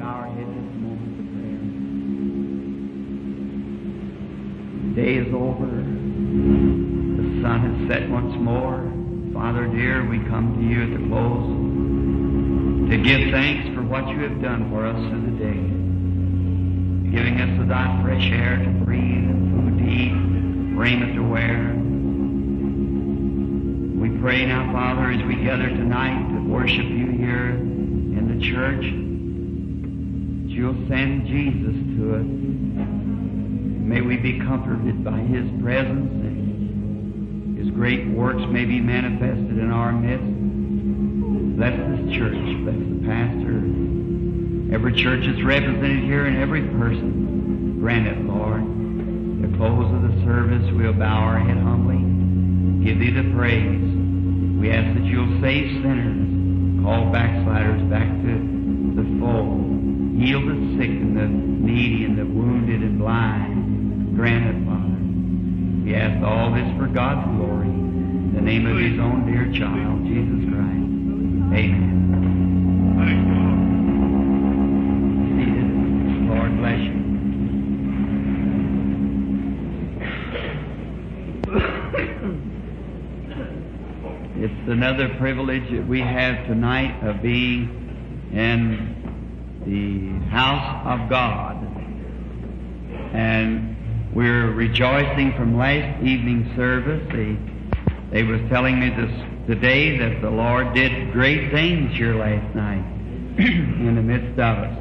bow our heads this moment of prayer. The day is over. The sun has set once more. Father dear, we come to you at the close to give thanks for what you have done for us through the day, giving us of thy fresh air to breathe and food to eat, raiment to wear. We pray now, Father, as we gather tonight to worship you here in the church, that you'll send Jesus to us. May we be comforted by his presence, and his great works may be manifested in our midst. Bless this church, bless the pastor, every church that's represented here, and every person. Grant it, Lord. At the close of the service, we'll bow our head humbly, give thee the praise. We ask that you'll save sinners, call backsliders back to the fold, heal the sick and the needy and the wounded and blind. Grant it, Father. We ask all this for God's glory, in the name of his own dear child, Jesus Christ. Amen. Seated. Lord bless you. It's another privilege that we have tonight of being in the house of God. And we're rejoicing from last evening's service. They was telling me today that the Lord did great things here last night in the midst of us.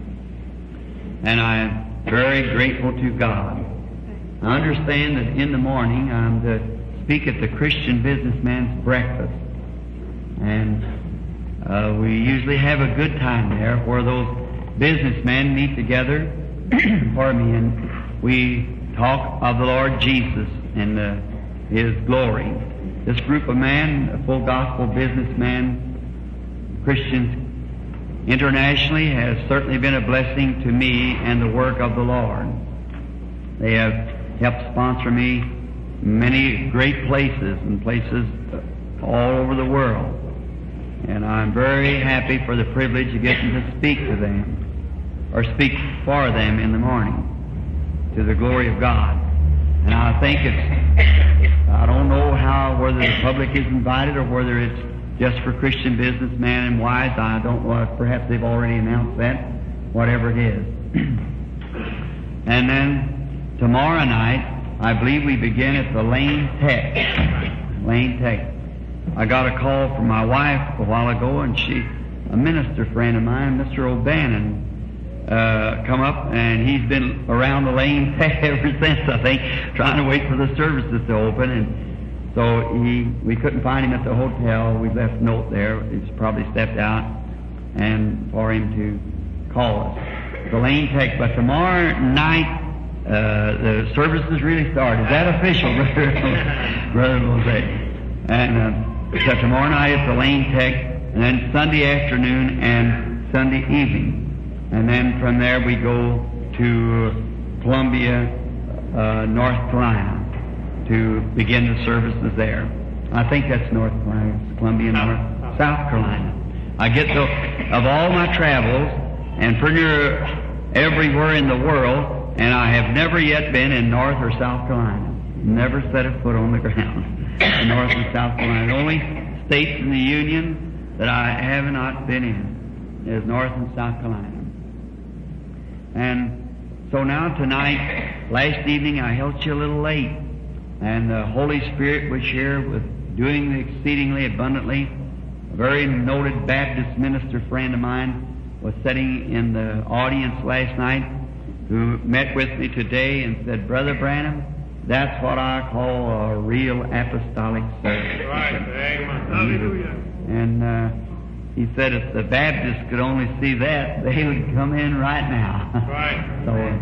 And I am very grateful to God. I understand that in the morning I'm to speak at the Christian Businessman's Breakfast. And we usually have a good time there where those businessmen meet together, pardon me, and we talk of the Lord Jesus and his glory. This group of men, full gospel businessmen, Christians internationally, has certainly been a blessing to me and the work of the Lord. They have helped sponsor me many great places and places all over the world. And I'm very happy for the privilege of getting to speak to them, or speak for them in the morning, to the glory of God. And I think I don't know whether the public is invited or whether it's just for Christian businessmen and wives. I don't know. Perhaps they've already announced that, whatever it is. And then tomorrow night, I believe we begin at the Lane Tech. Lane Tech. I got a call from my wife a while ago, and a minister friend of mine, Mr. O'Bannon, come up, and he's been around the Lane Tech ever since, I think, trying to wait for the services to open. And so we couldn't find him at the hotel. We left a note there. He's probably stepped out, and for him to call us. The Lane Tech. But tomorrow night, the services really start. Is that official, Brother Jose? And so tomorrow night at the Lane Tech, and then Sunday afternoon and Sunday evening. And then from there we go to Columbia, North Carolina, to begin the services there. I think that's North Carolina. It's Columbia, South Carolina. I get of all my travels, and pretty near everywhere in the world, and I have never yet been in North or South Carolina. Never set a foot on the ground in North and South Carolina. The only states in the Union that I have not been in is North and South Carolina. And so now tonight, last evening I helped you a little late, and the Holy Spirit was here with doing exceedingly abundantly. A very noted Baptist minister friend of mine was sitting in the audience last night, who met with me today and said, Brother Branham, that's what I call a real apostolic service. Right, amen. Hallelujah. And he said if the Baptists could only see that, they would come in right now. Right. So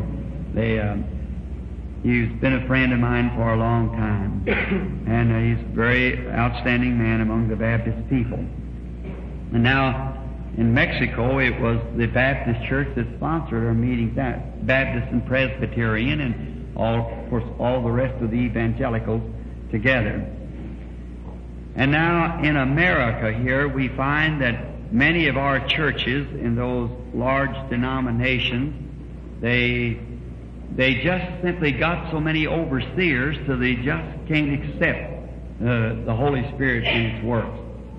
he's been a friend of mine for a long time. And he's a very outstanding man among the Baptist people. And now, in Mexico, it was the Baptist church that sponsored our meetings, Baptist and Presbyterian, and of course, all the rest of the evangelicals together. And now in America here, we find that many of our churches in those large denominations, they just simply got so many overseers so they just can't accept the Holy Spirit in its works.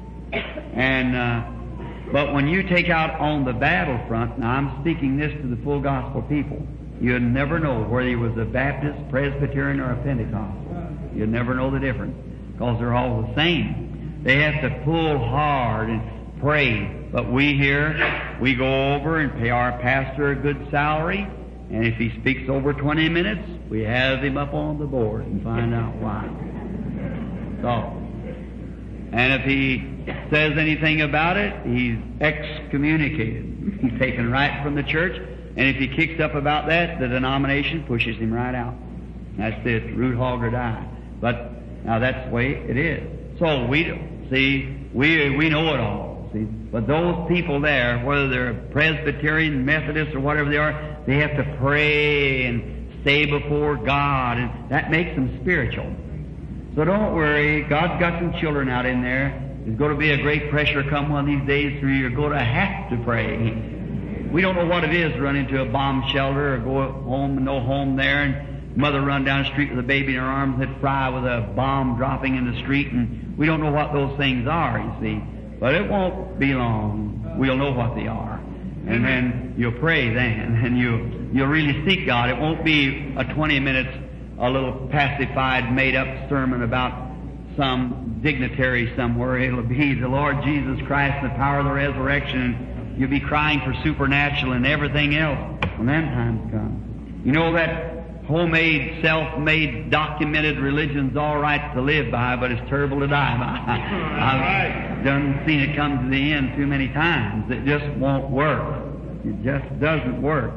But when you take out on the battlefront, now I'm speaking this to the full gospel people, you'd never know whether he was a Baptist, Presbyterian, or a Pentecostal. You'd never know the difference, because they're all the same. They have to pull hard and pray. But we here, we go over and pay our pastor a good salary, and if he speaks over 20 minutes, we have him up on the board and find out why. So, and if he says anything about it, he's excommunicated. He's taken right from the church, and if he kicks up about that, the denomination pushes him right out. That's it, root hog or die. But now that's the way it is. So we know it all. See, but those people there, whether they're Presbyterian, Methodist, or whatever they are, they have to pray and stay before God, and that makes them spiritual. So don't worry, God's got some children out in there. There's going to be a great pressure come one of these days through you're going to have to pray. We don't know what it is to run into a bomb shelter or go home and no home there, and mother run down the street with a baby in her arms that fry with a bomb dropping in the street, and we don't know what those things are, you see. But it won't be long. We'll know what they are. And then you'll pray then, and you'll really seek God. It won't be a 20 minutes, a little pacified, made-up sermon about some dignitary somewhere. It'll be the Lord Jesus Christ and the power of the resurrection, and you'll be crying for supernatural and everything else when them times come. You know that homemade, self-made, documented religion's all right to live by, but it's terrible to die by. I've done seen it come to the end too many times. It just won't work. It just doesn't work.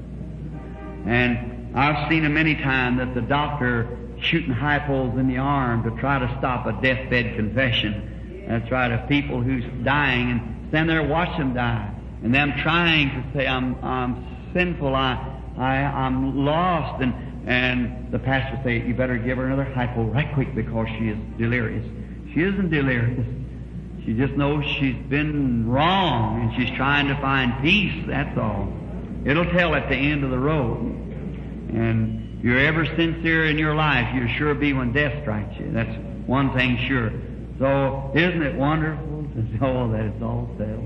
And I've seen it many times that the doctor shooting high poles in the arm to try to stop a deathbed confession. That's right, of people who's dying, and stand there and watch them die. And them trying to say, I'm sinful, I'm lost, and the pastor say, you better give her another hypo right quick because she is delirious. She isn't delirious. She just knows she's been wrong and she's trying to find peace, that's all. It'll tell at the end of the road. And if you're ever sincere in your life, you'll sure be when death strikes you. That's one thing sure. So isn't it wonderful to know that it's all settled?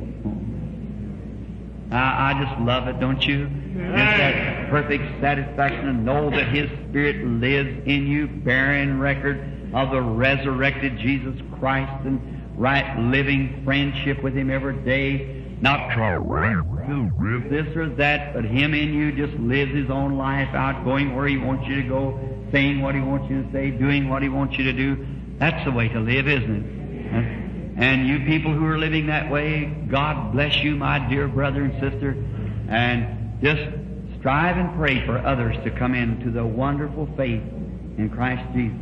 I just love it, don't you? It's that perfect satisfaction to know that His Spirit lives in you, bearing record of the resurrected Jesus Christ and right living friendship with Him every day. Not this or that, but Him in you just lives His own life out, going where He wants you to go, saying what He wants you to say, doing what He wants you to do. That's the way to live, isn't it? And you people who are living that way, God bless you, my dear brother and sister, and just strive and pray for others to come into the wonderful faith in Christ Jesus.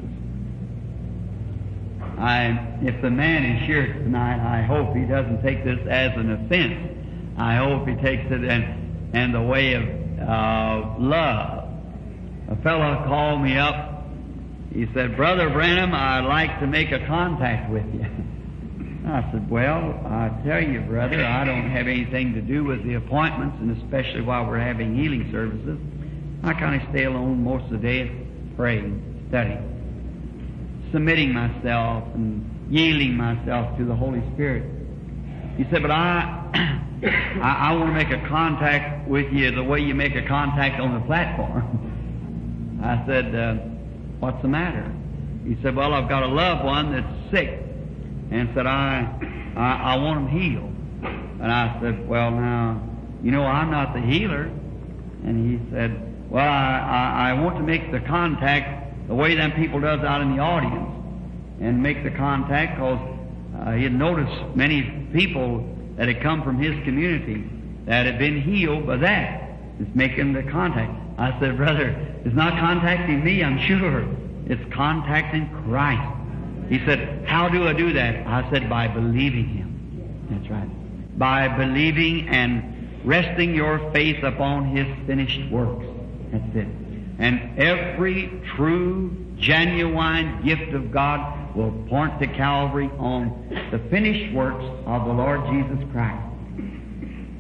If the man is here tonight, I hope he doesn't take this as an offense. I hope he takes it in the way of love. A fellow called me up. He said, Brother Branham, I'd like to make a contact with you. I said, well, I tell you, brother, I don't have anything to do with the appointments, and especially while we're having healing services. I kind of stay alone most of the day praying, studying, submitting myself and yielding myself to the Holy Spirit. He said, but I want to make a contact with you the way you make a contact on the platform. I said, what's the matter? He said, well, I've got a loved one that's sick. And said, I want him healed. And I said, well, now, you know, I'm not the healer. And he said, well, I want to make the contact the way them people does out in the audience. And make the contact because he had noticed many people that had come from his community that had been healed by that. It's making the contact. I said, brother, it's not contacting me, I'm sure. It's contacting Christ. He said, how do I do that? I said, by believing Him. That's right. By believing and resting your faith upon His finished works. That's it. And every true, genuine gift of God will point to Calvary on the finished works of the Lord Jesus Christ.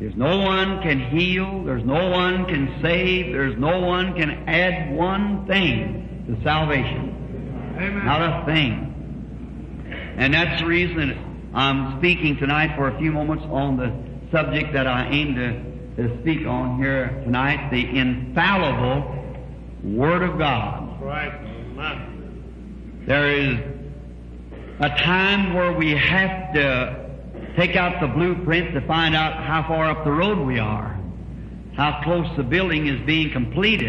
There's no one can heal, there's no one can save, there's no one can add one thing to salvation. Amen. Not a thing. And that's the reason I'm speaking tonight for a few moments on the subject that I aim to speak on here tonight, the infallible Word of God. Right. Amen. There is a time where we have to take out the blueprint to find out how far up the road we are, how close the building is being completed.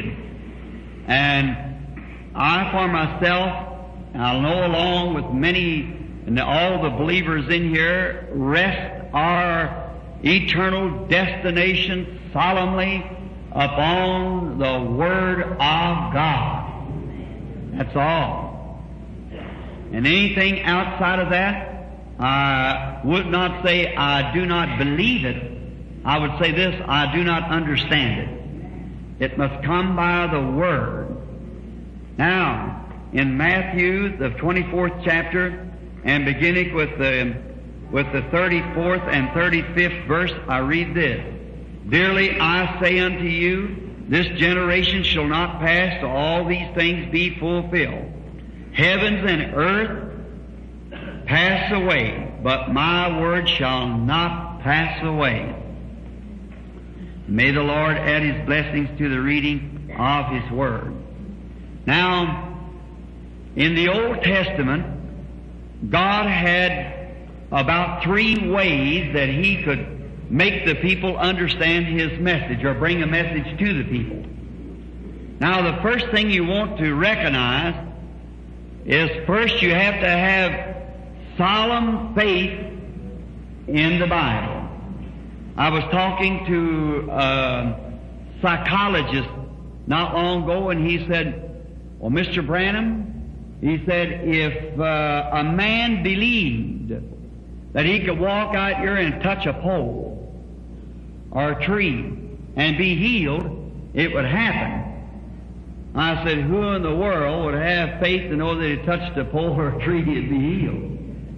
And I, for myself, I know along with many and all the believers in here, rest our eternal destination solemnly upon the Word of God. That's all. And anything outside of that, I would not say I do not believe it. I would say this, I do not understand it. It must come by the Word. Now, in Matthew, the 24th chapter, and beginning with the 34th and 35th verse, I read this. Dearly I say unto you, this generation shall not pass till all these things be fulfilled. Heavens and earth pass away, but my word shall not pass away. May the Lord add His blessings to the reading of His Word. Now, in the Old Testament, God had about 3 ways that He could make the people understand His message or bring a message to the people. Now, the first thing you want to recognize is first you have to have solemn faith in the Bible. I was talking to a psychologist not long ago, and he said, well, Mr. Branham, he said, if a man believed that he could walk out here and touch a pole or a tree and be healed, it would happen. I said, who in the world would have faith to know that he touched a pole or a tree and be healed?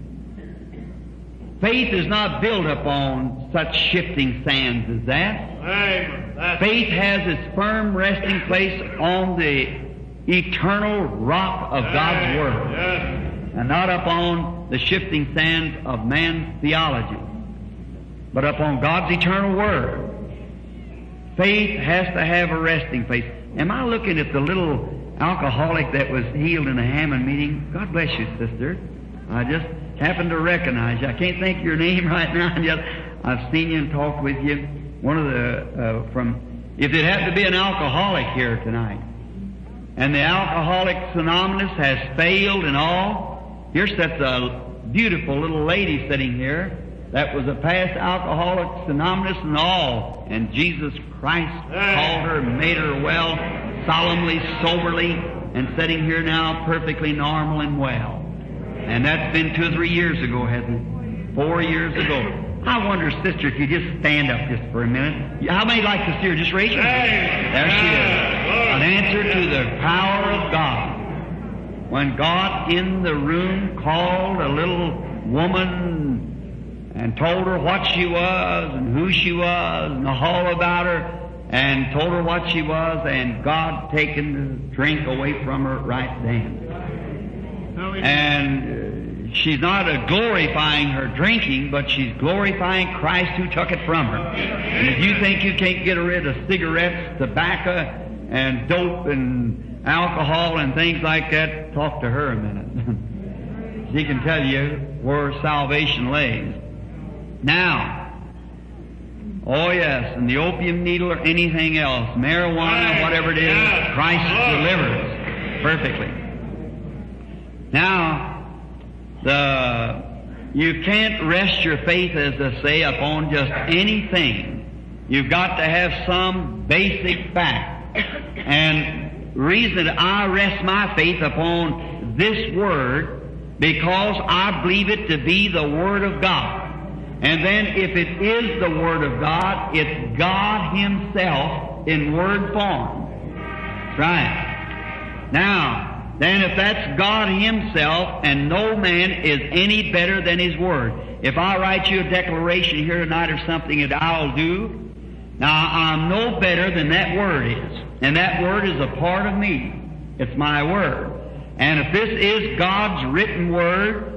Faith is not built upon such shifting sands as that. Amen. Faith has its firm resting place on the eternal rock of God's Word, Yes. and not upon the shifting sands of man's theology, but upon God's eternal Word. Faith has to have a resting place. Am I looking at the little alcoholic that was healed in the Hammond meeting? God bless you, sister. I just happened to recognize you. I can't think of your name right now, and yet I've seen you and talked with you. One of the, if it happened to be an alcoholic here tonight, and the Alcoholics Anonymous has failed and all, here sits a beautiful little lady sitting here that was a past Alcoholics Anonymous and all, and Jesus Christ called her, made her well, solemnly, soberly, and sitting here now perfectly normal and well. And that's been 2 or 3 years ago, hasn't it? 4 years ago. I wonder, sister, if you just stand up just for a minute. How many like to see her? Just raise your hand. There she is. An answer to the power of God. When God in the room called a little woman and told her what she was and who she was and all about her, and told her what she was, and God taken the drink away from her right then. And she's not glorifying her drinking, but she's glorifying Christ who took it from her. And if you think you can't get rid of cigarettes, tobacco, and dope and alcohol and things like that, talk to her a minute. She can tell you where salvation lays. Now, oh yes, and the opium needle or anything else, marijuana, whatever it is, Christ delivers perfectly. Now, you can't rest your faith, as I say, upon just anything. You've got to have some basic fact. And the reason that I rest my faith upon this Word, because I believe it to be the Word of God. And then if it is the Word of God, it's God Himself in Word form. That's right. Now, then if that's God Himself, and no man is any better than His Word. if I write you a declaration here tonight or something that I'll do, now I'm no better than that Word is. And that Word is a part of me. It's my Word. And if this is God's written Word,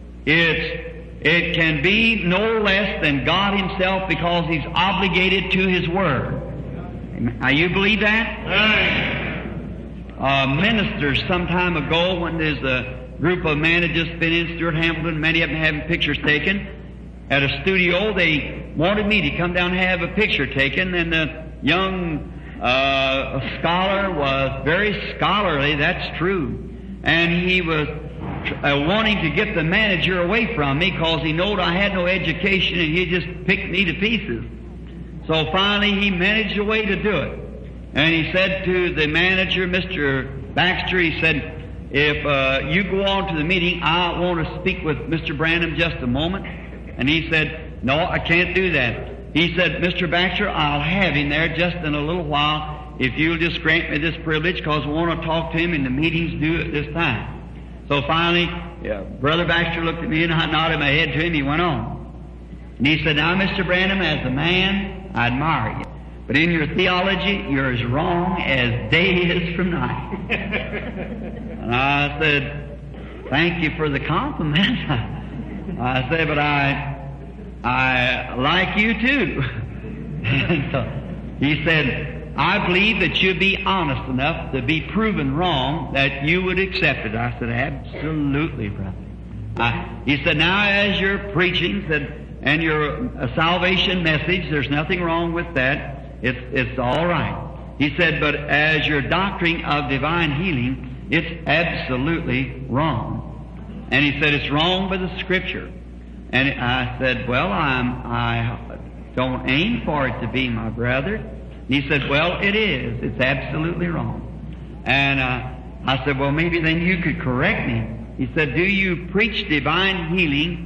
it can be no less than God Himself, because He's obligated to His Word. Now, you believe that? Ministers some time ago, when there's a group of men had just been in Stuart Hamilton, many of them having pictures taken at a studio, they wanted me to come down and have a picture taken, and the young scholar was very scholarly, that's true, and he was wanting to get the manager away from me because he knowed I had no education and he just picked me to pieces. So finally he managed a way to do it. And he said to the manager, Mr. Baxter, he said, if you go on to the meeting, I want to speak with Mr. Branham just a moment. And he said, no, I can't do that. He said, Mr. Baxter, I'll have him there just in a little while if you'll just grant me this privilege, because we want to talk to him and the meeting's due at this time. So finally, Brother Baxter looked at me and I nodded my head to him. He went on. And he said, now, Mr. Branham, as a man, I admire you. But in your theology, you're as wrong as day is from night. And I said, thank you for the compliment. I said, but I like you too. And so he said, I believe that you'd be honest enough to be proven wrong that you would accept it. I said, absolutely, brother. He said, now as you're preaching, and your salvation message, there's nothing wrong with that. It's all right. He said, but as your doctrine of divine healing, it's absolutely wrong. And he said, it's wrong by the Scripture. And I said, well, I don't aim for it to be, my brother. He said, well, it is. It's absolutely wrong. And I said, well, maybe then you could correct me. He said, do you preach divine healing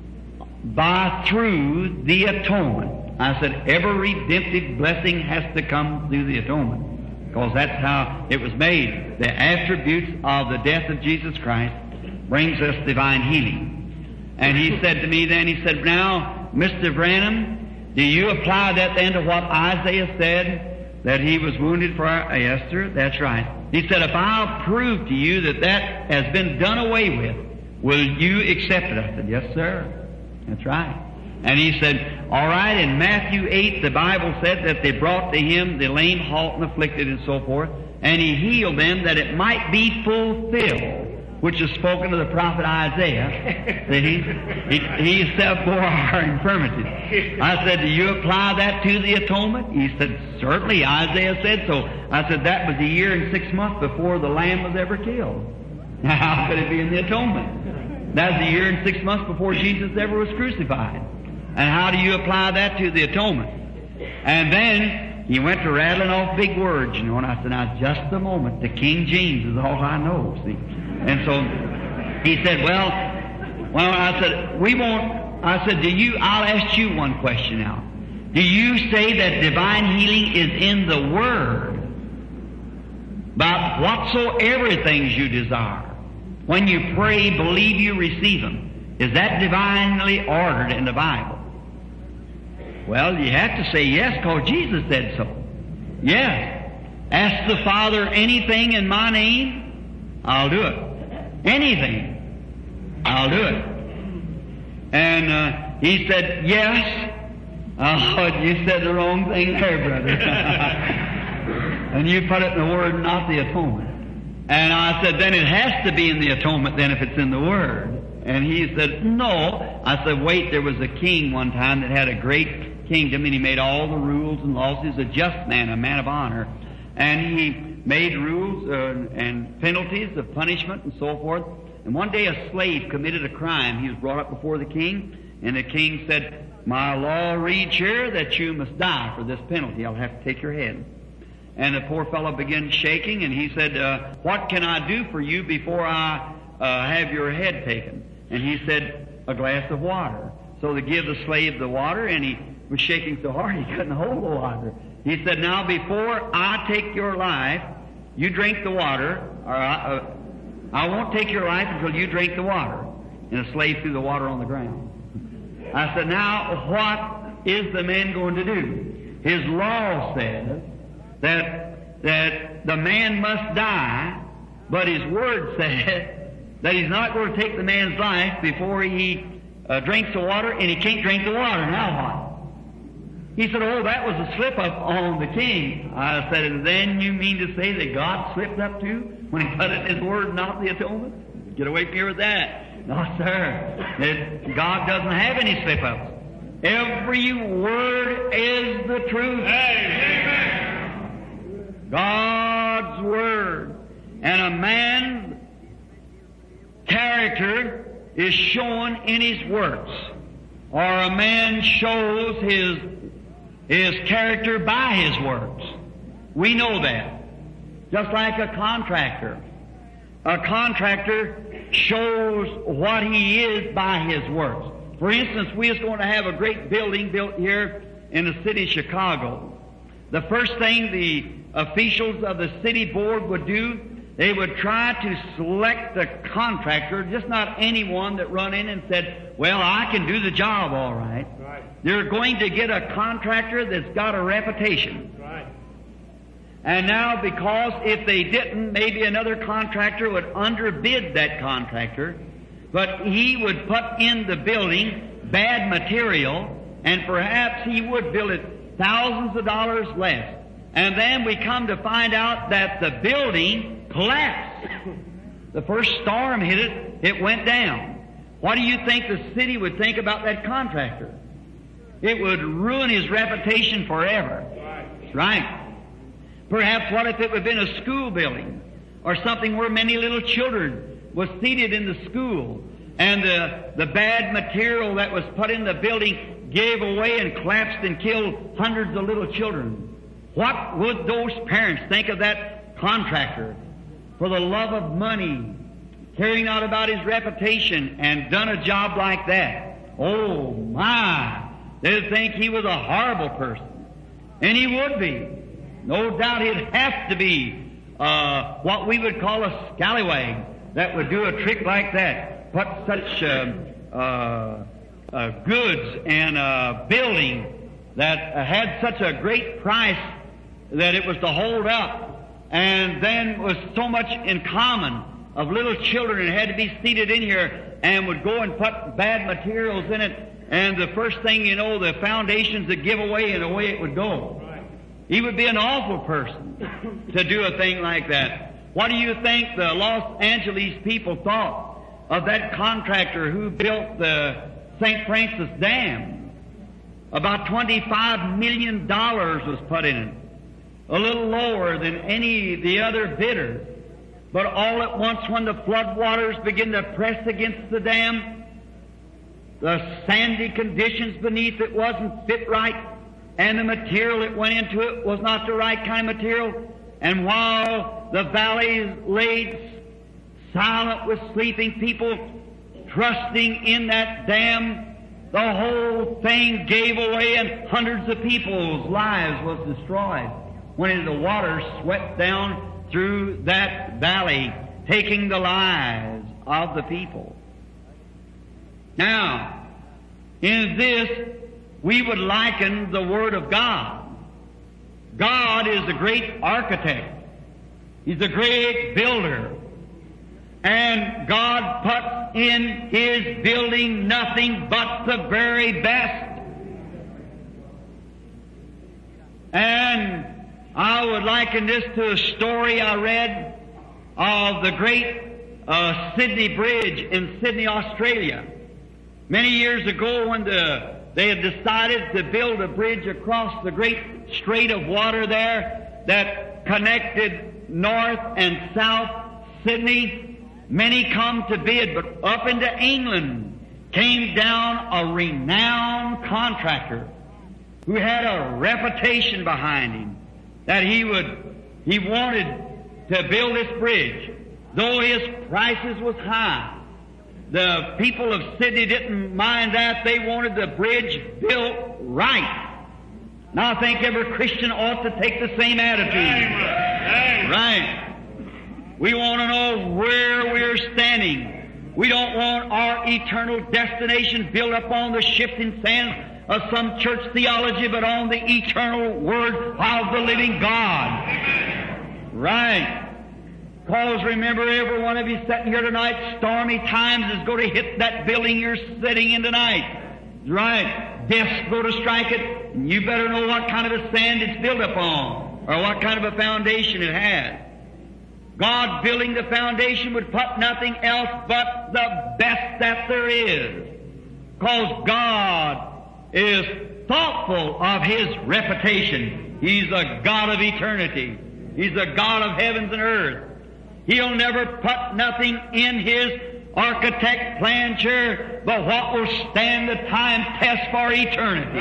through the atonement? I said, every redemptive blessing has to come through the atonement, because that's how it was made. The attributes of the death of Jesus Christ brings us divine healing. And he said to me then, he said, now, Mr. Branham, do you apply that then to what Isaiah said, that he was wounded for our... Yes, sir, that's right. He said, if I'll prove to you that has been done away with, will you accept it? I said, yes, sir. That's right. And he said, all right, in Matthew 8, the Bible said that they brought to him the lame, halt, and afflicted, and so forth, and he healed them that it might be fulfilled, which is spoken of the prophet Isaiah, that he himself bore our infirmities. I said, do you apply that to the atonement? He said, certainly, Isaiah said so. I said, that was a year and 6 months before the lamb was ever killed. Now, how could it be in the atonement? That was a year and 6 months before Jesus ever was crucified. And how do you apply that to the atonement? And then he went to rattling off big words, you know, and I said, now, just a moment. The King James is all I know, see. And so he said, well, I said, we won't, I said, I'll ask you one question now. Do you say that divine healing is in the Word about whatsoever things you desire? When you pray, believe you receive them. Is that divinely ordered in the Bible? Well, you have to say yes, because Jesus said so. Yes. Ask the Father anything in my name, I'll do it. Anything, I'll do it. And he said, yes. Oh, you said the wrong thing there, brother. And you put it in the Word, not the atonement. And I said, then it has to be in the atonement then if it's in the Word. And he said, no. I said, wait, there was a king one time that had a great kingdom, and he made all the rules and laws. He was a just man, a man of honor. And he made rules and penalties of punishment and so forth. And one day a slave committed a crime. He was brought up before the king, and the king said, my law reads here that you must die for this penalty. I'll have to take your head. And the poor fellow began shaking, and he said, what can I do for you before I have your head taken? And he said, a glass of water. So they give the slave the water, and he was shaking so hard he couldn't hold the water. He said, now before I take your life, you drink the water, or I won't take your life until you drink the water. And the slave threw the water on the ground. I said, now what is the man going to do? His law says that the man must die, but his word says that he's not going to take the man's life before he drinks the water, and he can't drink the water. Now what? He said, oh, that was a slip-up on the king. I said, then you mean to say that God slipped up too when he put it in his word, not the atonement? Get away from here with that. No, sir. God doesn't have any slip-ups. Every word is the truth. Amen. God's word. And a man's character is shown in his works. Or a man shows his character by his works. We know that. Just like a contractor. A contractor shows what he is by his works. For instance, we is going to have a great building built here in the city of Chicago. The first thing the officials of the city board would do, they would try to select a contractor, just not anyone that run in and said, well, I can do the job all right. They're going to get a contractor that's got a reputation. And now, because if they didn't, maybe another contractor would underbid that contractor, but he would put in the building bad material, and perhaps he would build it thousands of dollars less. And then we come to find out that the building collapsed. The first storm hit it, it went down. What do you think the city would think about that contractor? It would ruin his reputation forever. Right. Perhaps what if it would have been a school building or something where many little children was seated in the school, and the bad material that was put in the building gave away and collapsed and killed hundreds of little children. What would those parents think of that contractor for the love of money, caring out about his reputation, and done a job like that? Oh my! They'd think he was a horrible person. And he would be. No doubt he'd have to be what we would call a scallywag that would do a trick like that. Put such goods and a building that had such a great price that it was to hold up, and then was so much in common of little children that had to be seated in here and would go and put bad materials in it, and the first thing you know, the foundations would give away and away it would go. He would be an awful person to do a thing like that. What do you think the Los Angeles people thought of that contractor who built the St. Francis Dam? About $25 million was put in it. A little lower than any of the other bidders. But all at once, when the floodwaters began to press against the dam, the sandy conditions beneath it wasn't fit right, and the material that went into it was not the right kind of material. And while the valleys lay silent with sleeping people, trusting in that dam, the whole thing gave away, and hundreds of people's lives was destroyed when the water swept down through that valley, taking the lives of the people. Now, in this, we would liken the Word of God. God is a great architect. He's a great builder. And God puts in His building nothing but the very best. And I would liken this to a story I read of the great Sydney Bridge in Sydney, Australia. Many years ago, when they had decided to build a bridge across the great strait of water there that connected north and south Sydney, many come to bid, but up into England came down a renowned contractor who had a reputation behind him that he wanted to build this bridge. Though his prices was high, the people of Sydney didn't mind that. They wanted the bridge built right. Now I think every Christian ought to take the same attitude. Right. We want to know where we're standing. We don't want our eternal destination built upon the shifting sands of some church theology, but on the eternal Word of the living God. Right. Because remember, every one of you sitting here tonight, stormy times is going to hit that building you're sitting in tonight. Right. Death's going to strike it, and you better know what kind of a sand it's built upon, or what kind of a foundation it has. God building the foundation would put nothing else but the best that there is. Because God is thoughtful of His reputation. He's a God of eternity. He's a God of heavens and earth. He'll never put nothing in His architect plan chair but what will stand the time test for eternity.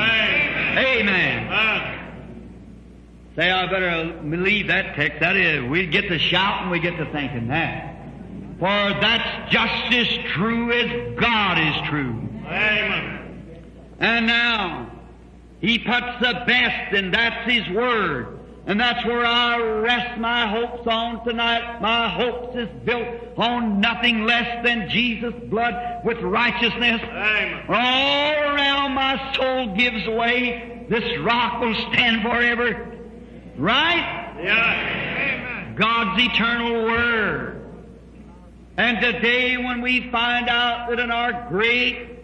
Amen. Say, I better believe that text. That is, we get to shouting, we get to thinking that. For that's just as true as God is true. Amen. And now, He puts the best, and that's His Word. And that's where I rest my hopes on tonight. My hopes is built on nothing less than Jesus' blood with righteousness. Amen. All around my soul gives way. This rock will stand forever. Right? Yeah. Amen. God's eternal Word. And today when we find out that in our great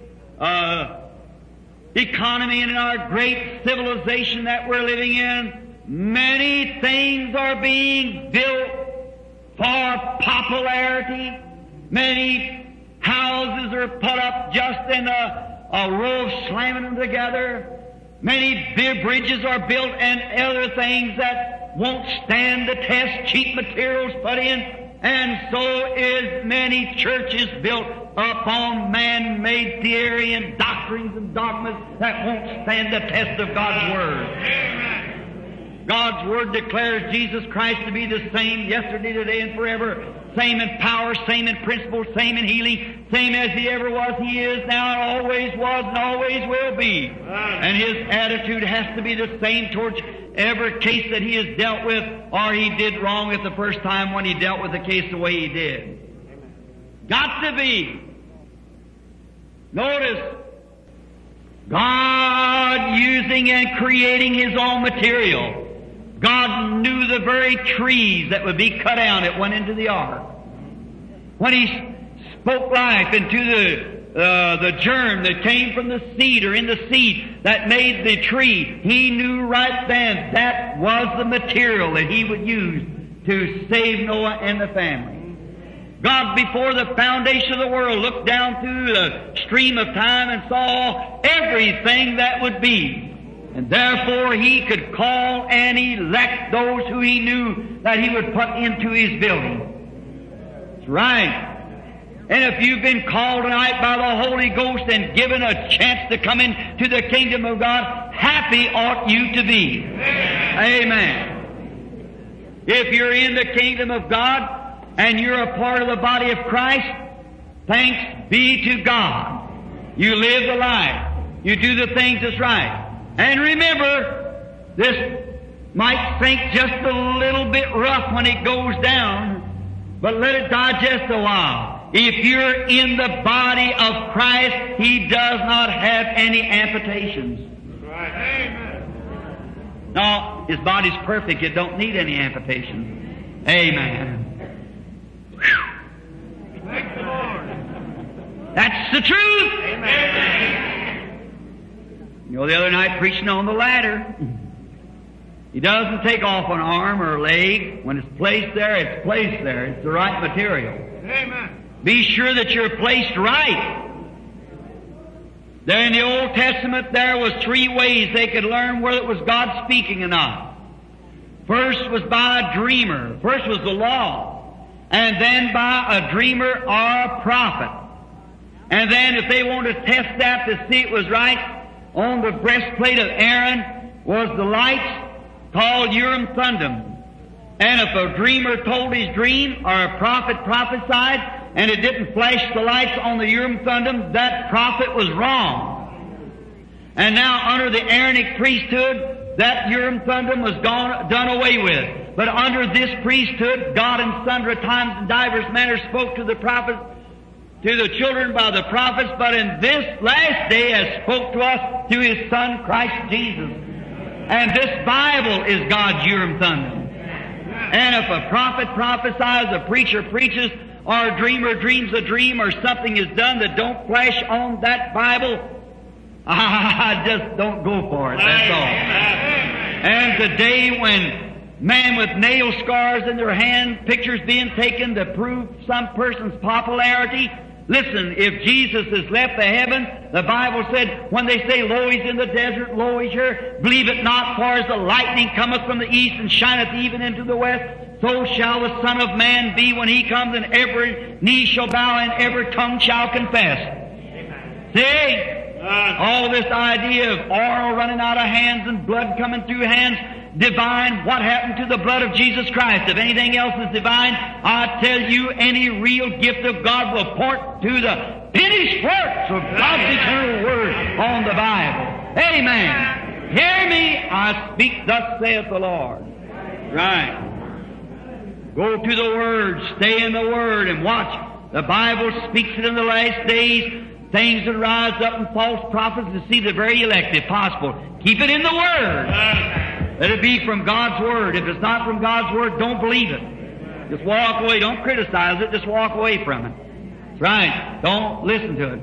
economy and in our great civilization that we're living in, many things are being built for popularity. Many houses are put up just in a row of slamming them together. Many big bridges are built and other things that won't stand the test, cheap materials put in. And so is many churches built upon man-made theory and doctrines and dogmas that won't stand the test of God's Word. Amen. God's Word declares Jesus Christ to be the same yesterday, today, and forever. Same in power, same in principle, same in healing, same as He ever was, He is now, and always was, and always will be. And His attitude has to be the same towards every case that He has dealt with, or He did wrong at the first time when He dealt with the case the way He did. Got to be. Notice, God using and creating His own material. God knew the very trees that would be cut down that went into the ark. When He spoke life into the germ that came from the seed, or in the seed that made the tree, He knew right then that was the material that He would use to save Noah and the family. God, before the foundation of the world, looked down through the stream of time and saw everything that would be. And therefore He could call and elect those who He knew that He would put into His building. That's right. And if you've been called tonight by the Holy Ghost and given a chance to come into the kingdom of God, happy ought you to be. Amen. If you're in the kingdom of God and you're a part of the body of Christ, thanks be to God. You live the life. You do the things that's right. And remember, this might sink just a little bit rough when it goes down, but let it digest a while. If you're in the body of Christ, He does not have any amputations. Right. Amen. No, His body's perfect. It don't need any amputations. Amen. Whew. Thank the Lord. That's the truth. Amen. You know, the other night preaching on the ladder, He doesn't take off an arm or a leg. When it's placed there, it's placed there. It's the right material. Amen. Be sure that you're placed right. There in the Old Testament, there was 3 ways they could learn whether it was God speaking or not. First was by a dreamer. First was the law. And then by a dreamer or a prophet. And then if they wanted to test that to see it was right, on the breastplate of Aaron was the lights called Urim Thummim. And if a dreamer told his dream or a prophet prophesied and it didn't flash the lights on the Urim Thummim, that prophet was wrong. And now under the Aaronic priesthood, that Urim Thummim was done away with. But under this priesthood, God in sundry times and divers manners spoke to the prophets to the children by the prophets, but in this last day has spoke to us through His Son, Christ Jesus. And this Bible is God's Urim Thummim. And if a prophet prophesies, a preacher preaches, or a dreamer dreams a dream, or something is done that don't flash on that Bible, just don't go for it, that's all. And today when men with nail scars in their hand, pictures being taken to prove some person's popularity, listen, if Jesus has left the heaven, the Bible said, when they say, Lo, He's in the desert, Lo, He's here, believe it not, for as the lightning cometh from the east and shineth even into the west, so shall the Son of Man be when He comes, and every knee shall bow and every tongue shall confess. Amen. See? All this idea of oil running out of hands and blood coming through hands, divine. What happened to the blood of Jesus Christ? If anything else is divine, I tell you, any real gift of God will point to the finished works of God's eternal Word on the Bible. Amen. Hear me, I speak, thus saith the Lord. Right. Go to the Word, stay in the Word, and watch. The Bible speaks it in the last days. Things that rise up in false prophets to see the very elect, if possible. Keep it in the Word. Let it be from God's Word. If it's not from God's Word, don't believe it. Just walk away. Don't criticize it. Just walk away from it. That's right. Don't listen to it.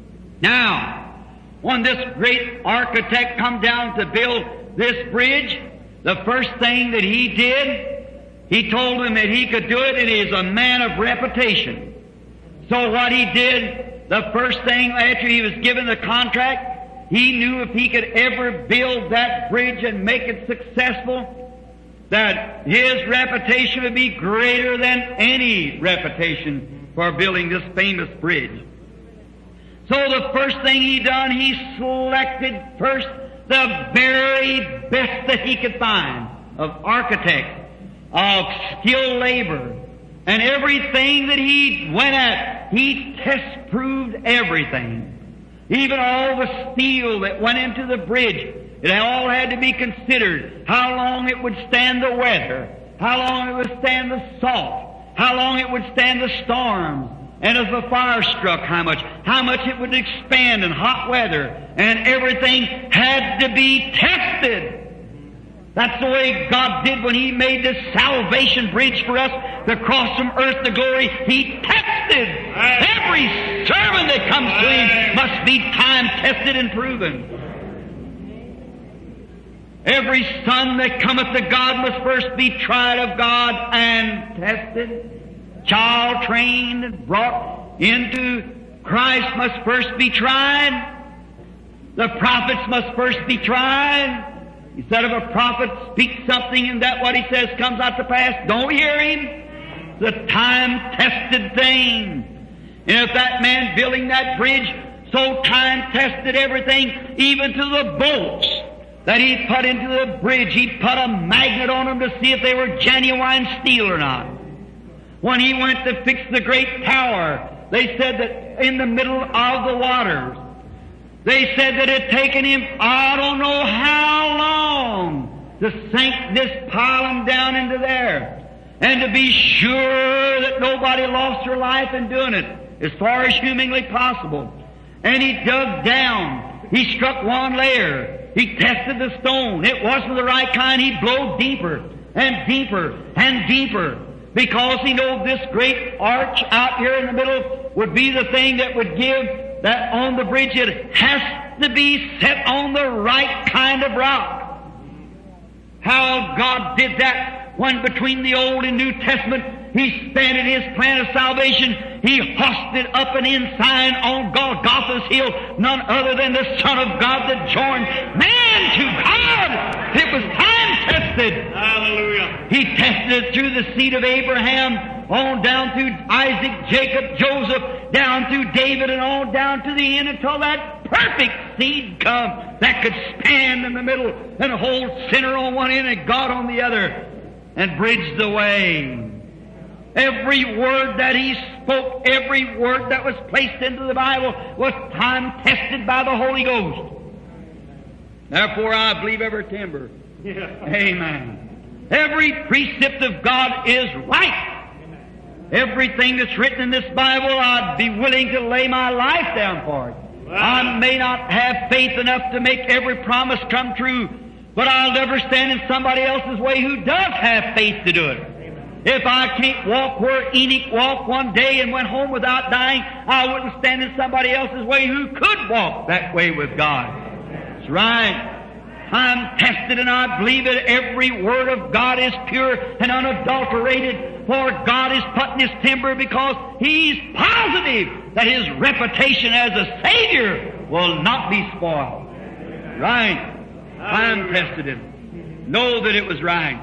Now, when this great architect come down to build this bridge, the first thing that he did, he told him that he could do it, and he is a man of reputation. So what he did, the first thing after he was given the contract, he knew if he could ever build that bridge and make it successful, that his reputation would be greater than any reputation for building this famous bridge. So the first thing he done, he selected first the very best that he could find of architects, of skilled labor, and everything that he went at, he test-proved everything. Even all the steel that went into the bridge, it all had to be considered. How long it would stand the weather, how long it would stand the salt, how long it would stand the storms, and if the fire struck, how much it would expand in hot weather, and everything had to be tested. That's the way God did when He made this salvation bridge for us to cross from earth to glory. He tested. Every servant that comes to Him must be time-tested and proven. Every son that cometh to God must first be tried of God and tested. Child trained and brought into Christ must first be tried. The prophets must first be tried. He said if a prophet speaks something and that what he says comes out to pass, don't hear him. The time-tested thing. And if that man building that bridge so time-tested everything, even to the bolts that he put into the bridge, he put a magnet on them to see if they were genuine steel or not. When he went to fix the great tower, they said that in the middle of the waters, they said that it had taken him, I don't know how long, to sink this pylon down into there, and to be sure that nobody lost their life in doing it, as far as humanly possible. And he dug down. He struck one layer. He tested the stone. It wasn't the right kind. He blowed deeper and deeper and deeper, because he knew this great arch out here in the middle would be the thing that would give that on the bridge. It has to be set on the right kind of rock. How God did that when between the Old and New Testament He expanded His plan of salvation. He hoisted up an ensign on Golgotha's hill, none other than the Son of God that joined man to God. It was time-tested. Hallelujah. He tested it through the seed of Abraham, on down through Isaac, Jacob, Joseph, down through David, and on down to the end until that perfect seed come that could stand in the middle and hold sinner on one end and God on the other and bridge the way. Every word that He spoke, every word that was placed into the Bible was time-tested by the Holy Ghost. Therefore, I believe every timber. Yeah. Amen. Every precept of God is right. Everything that's written in this Bible, I'd be willing to lay my life down for it. I may not have faith enough to make every promise come true, but I'll never stand in somebody else's way who does have faith to do it. If I can't walk where Enoch walked one day and went home without dying, I wouldn't stand in somebody else's way who could walk that way with God. That's right. I'm tested and I believe that every word of God is pure and unadulterated, for God is putting His timber because He's positive that His reputation as a Savior will not be spoiled. Right. I'm tested Him. Know that it was right.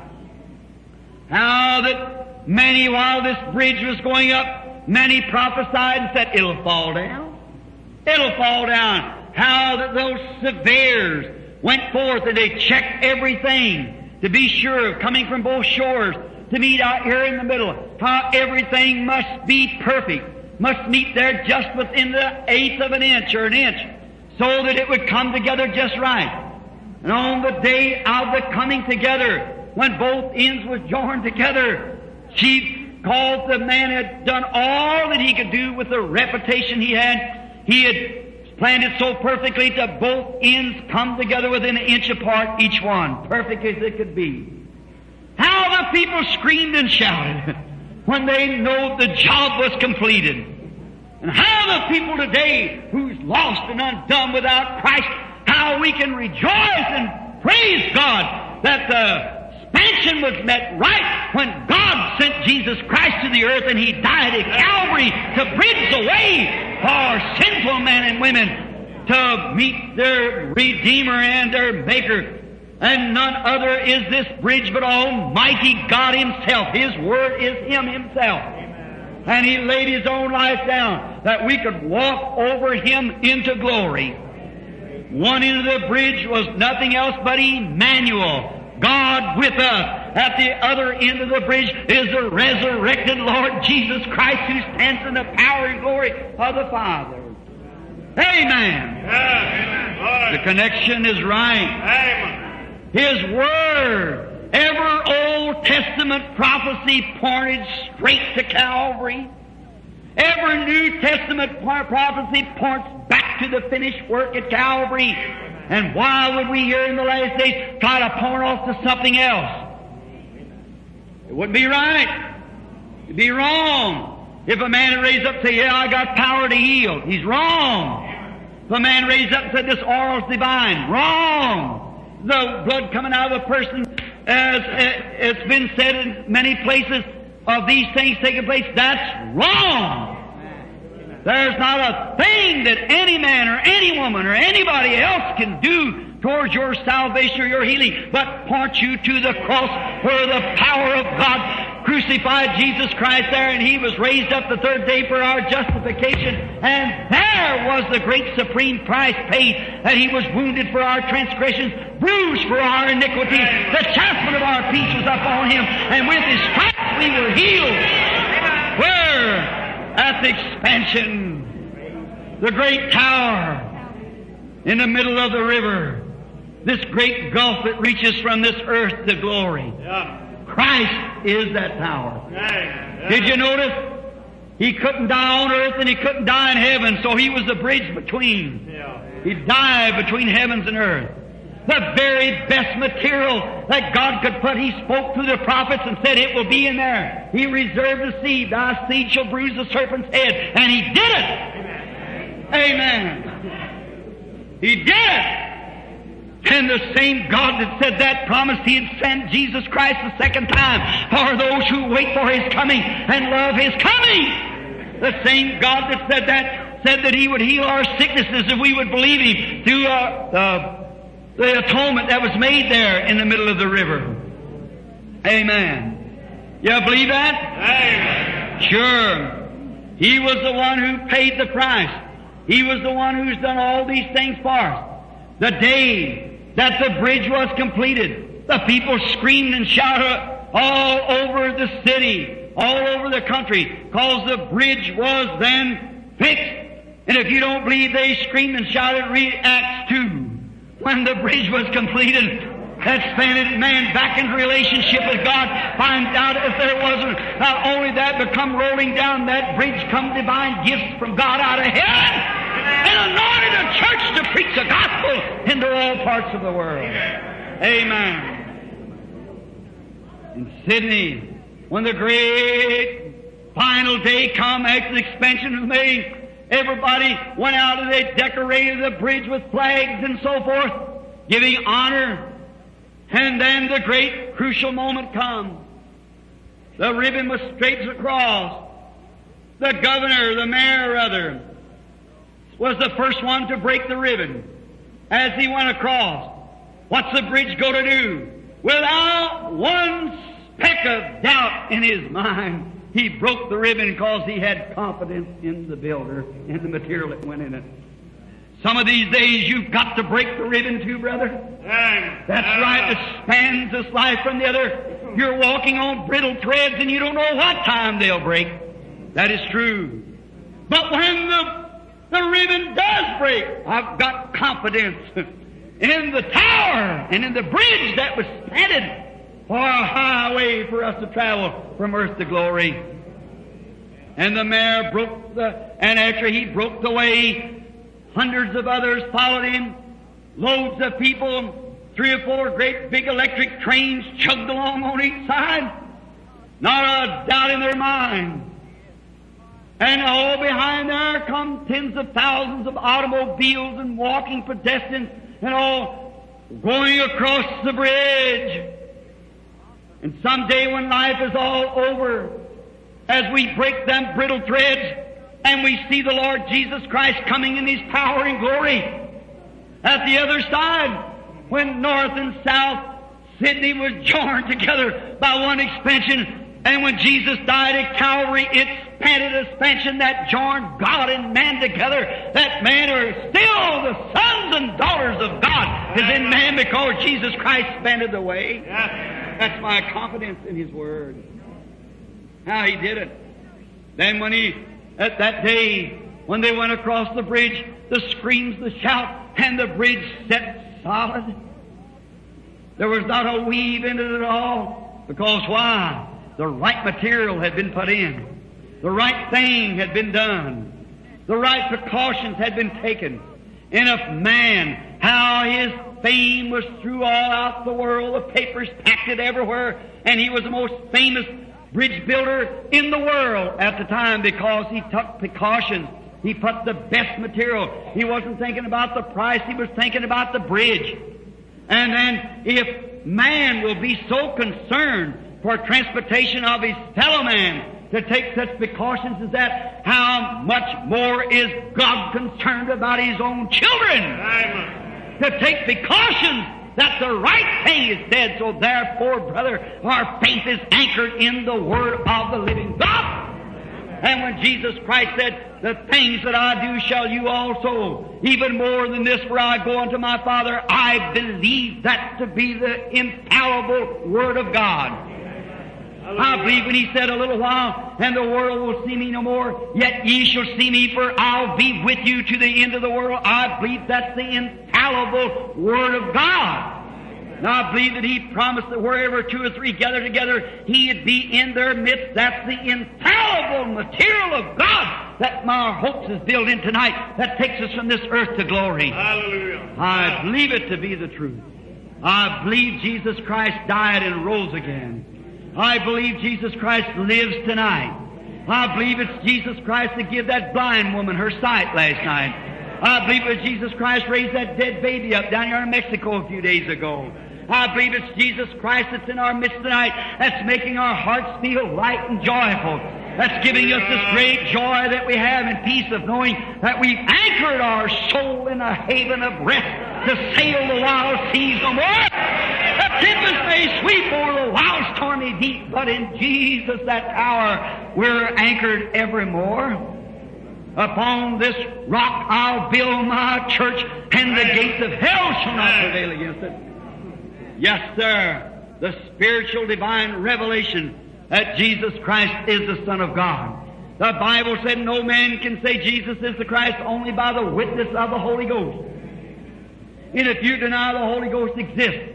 How that many, while this bridge was going up, many prophesied and said, it'll fall down. It'll fall down. How that those surveyors went forth and they checked everything to be sure of coming from both shores to meet out here in the middle. How everything must be perfect, must meet there just within the eighth of an inch or an inch, so that it would come together just right. And on the day of the coming together, when both ends was joined together, she called the man had done all that he could do with the reputation he had. He had planned it so perfectly that both ends come together within an inch apart, each one, perfect as it could be. How the people screamed and shouted when they know the job was completed. And how the people today who's lost and undone without Christ, how we can rejoice and praise God that the expansion was met right when God sent Jesus Christ to the earth and He died at Calvary to bridge the way for sinful men and women to meet their Redeemer and their Maker. And none other is this bridge but Almighty God Himself. His Word is Him Himself. And He laid His own life down that we could walk over Him into glory. One end of the bridge was nothing else but Emmanuel, God with us. At the other end of the bridge is the resurrected Lord Jesus Christ, who stands in the power and glory of the Father. Amen. Amen. The connection is right. Amen. His Word, every Old Testament prophecy pointed straight to Calvary. Every New Testament prophecy points back to the finished work at Calvary. And why would we here in the last days try to point off to something else? It wouldn't be right. It'd be wrong. If a man raised up and said, yeah, I got power to heal, he's wrong. If a man raised up and said, this oil is divine, wrong. The blood coming out of a person, as it's been said in many places, of these things taking place, that's wrong. There's not a thing that any man or any woman or anybody else can do towards your salvation or your healing, but point you to the cross where the power of God crucified Jesus Christ there, and He was raised up the third day for our justification. And there was the great supreme price paid, that He was wounded for our transgressions, bruised for our iniquities. The chastisement of our peace was upon Him, and with His stripes we were healed. Where? At the expansion, the great tower in the middle of the river, this great gulf that reaches from this earth to glory. Christ is that tower. Did you notice? He couldn't die on earth and He couldn't die in heaven, so He was the bridge between. He died between heavens and earth. The very best material that God could put, He spoke through the prophets and said it will be in there. He reserved the seed. Thy seed shall bruise the serpent's head. And He did it. Amen. He did it. And the same God that said that promised He'd send Jesus Christ the second time for those who wait for His coming and love His coming. The same God that said that He would heal our sicknesses if we would believe Him through the atonement that was made there in the middle of the river. Amen. You believe that? Amen. Sure. He was the one who paid the price. He was the one who's done all these things for us. The day that the bridge was completed, the people screamed and shouted all over the city, all over the country, because the bridge was then fixed. And if you don't believe they screamed and shouted, read Acts 2. When the bridge was completed, that sent man back into relationship with God, finds out if there wasn't, not only that, but come rolling down that bridge, come divine gifts from God out of heaven, and anointed a church to preach the gospel into all parts of the world. Amen. In Sydney, when the great final day come after the expansion was made, everybody went out and they decorated the bridge with flags and so forth, giving honor. And then the great crucial moment come. The ribbon was stretched across. The governor, the mayor rather, was the first one to break the ribbon as he went across. What's the bridge going to do? Without one speck of doubt in his mind, he broke the ribbon because he had confidence in the builder and the material that went in it. Some of these days you've got to break the ribbon too, brother. That's right. It spans this life from the other. You're walking on brittle threads and you don't know what time they'll break. That is true. But when the ribbon does break, I've got confidence in the tower and in the bridge that was planted for a highway for us to travel from earth to glory. And the mayor and after he broke the way, hundreds of others followed him, loads of people, 3 or 4 great big electric trains chugged along on each side, not a doubt in their mind. And all behind there come tens of thousands of automobiles and walking pedestrians and all going across the bridge. And someday when life is all over, as we break them brittle threads and we see the Lord Jesus Christ coming in His power and glory, at the other side, when north and south, Sydney was joined together by one expansion, and when Jesus died at Calvary, it planted a expansion that joined God and man together, that man are still the sons and daughters of God is in man because Jesus Christ expanded the way. That's my confidence in His Word. How He did it. Then when at that day, when they went across the bridge, the screams, the shout, and the bridge set solid. There was not a weave in it at all. Because why? The right material had been put in. The right thing had been done. The right precautions had been taken. And if man, how his fame was through all out the world, the papers packed it everywhere, and he was the most famous bridge builder in the world at the time because he took precautions. He put the best material. He wasn't thinking about the price, he was thinking about the bridge. And then if man will be so concerned for transportation of his fellow man to take such precautions as that, how much more is God concerned about His own children? To take precautions that the right thing is said. So therefore, brother, our faith is anchored in the Word of the living God. And when Jesus Christ said, the things that I do shall you also, even more than this, for I go unto my Father, I believe that to be the infallible Word of God. I believe when He said a little while, and the world will see me no more, yet ye shall see me, for I'll be with you to the end of the world. I believe that's the infallible Word of God. And I believe that He promised that wherever 2 or 3 gather together, He'd be in their midst. That's the infallible material of God that my hopes is built in tonight, that takes us from this earth to glory. Hallelujah. I believe it to be the truth. I believe Jesus Christ died and rose again. I believe Jesus Christ lives tonight. I believe it's Jesus Christ that gave that blind woman her sight last night. I believe it's Jesus Christ raised that dead baby up down here in Mexico a few days ago. I believe it's Jesus Christ that's in our midst tonight, that's making our hearts feel light and joyful. That's giving us this great joy that we have and peace of knowing that we've anchored our soul in a haven of rest to sail the wild seas no more. The tempest may sweep over the wild stormy deep, but in Jesus that hour we're anchored evermore. Upon this rock I'll build my church, and the gates of hell shall not prevail against it. Yes, sir. The spiritual divine revelation that Jesus Christ is the Son of God. The Bible said no man can say Jesus is the Christ only by the witness of the Holy Ghost. And if you deny the Holy Ghost exists,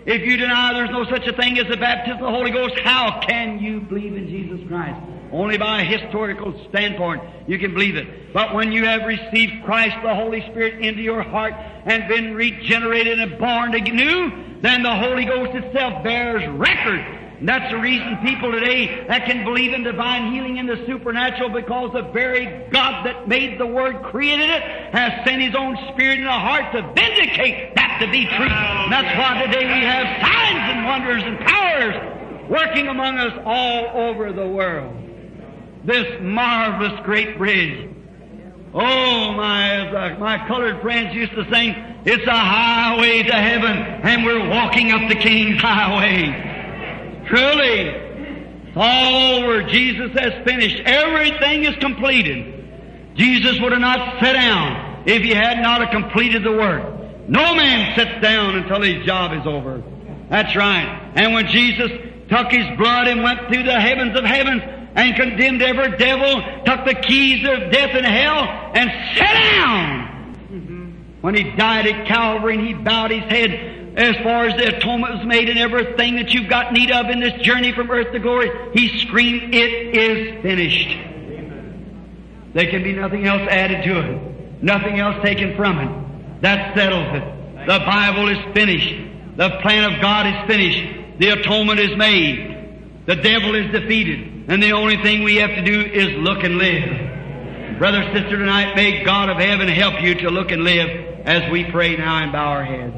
If you deny there's no such a thing as the baptism of the Holy Ghost, how can you believe in Jesus Christ? Only by a historical standpoint you can believe it. But when you have received Christ, the Holy Spirit, into your heart and been regenerated and born anew, then the Holy Ghost itself bears record. And that's the reason people today that can believe in divine healing and the supernatural, because the very God that made the Word, created it, has sent His own Spirit in the heart to vindicate that to be true. And that's why today we have signs and wonders and powers working among us all over the world. This marvelous great bridge. Oh, my colored friends used to sing, it's a highway to heaven, and we're walking up the King's highway. Truly, all over. Jesus has finished. Everything is completed. Jesus would have not sat down if He had not completed the work. No man sits down until his job is over. That's right. And when Jesus took His blood and went through the heavens of heavens and condemned every devil, took the keys of death and hell, and sat down. When He died at Calvary and He bowed His head, as far as the atonement was made and everything that you've got need of in this journey from earth to glory, He screamed, it is finished. There can be nothing else added to it. Nothing else taken from it. That settles it. The Bible is finished. The plan of God is finished. The atonement is made. The devil is defeated. And the only thing we have to do is look and live. Brother, sister, tonight, may God of heaven help you to look and live as we pray now and bow our heads.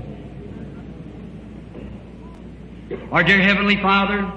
Our dear Heavenly Father,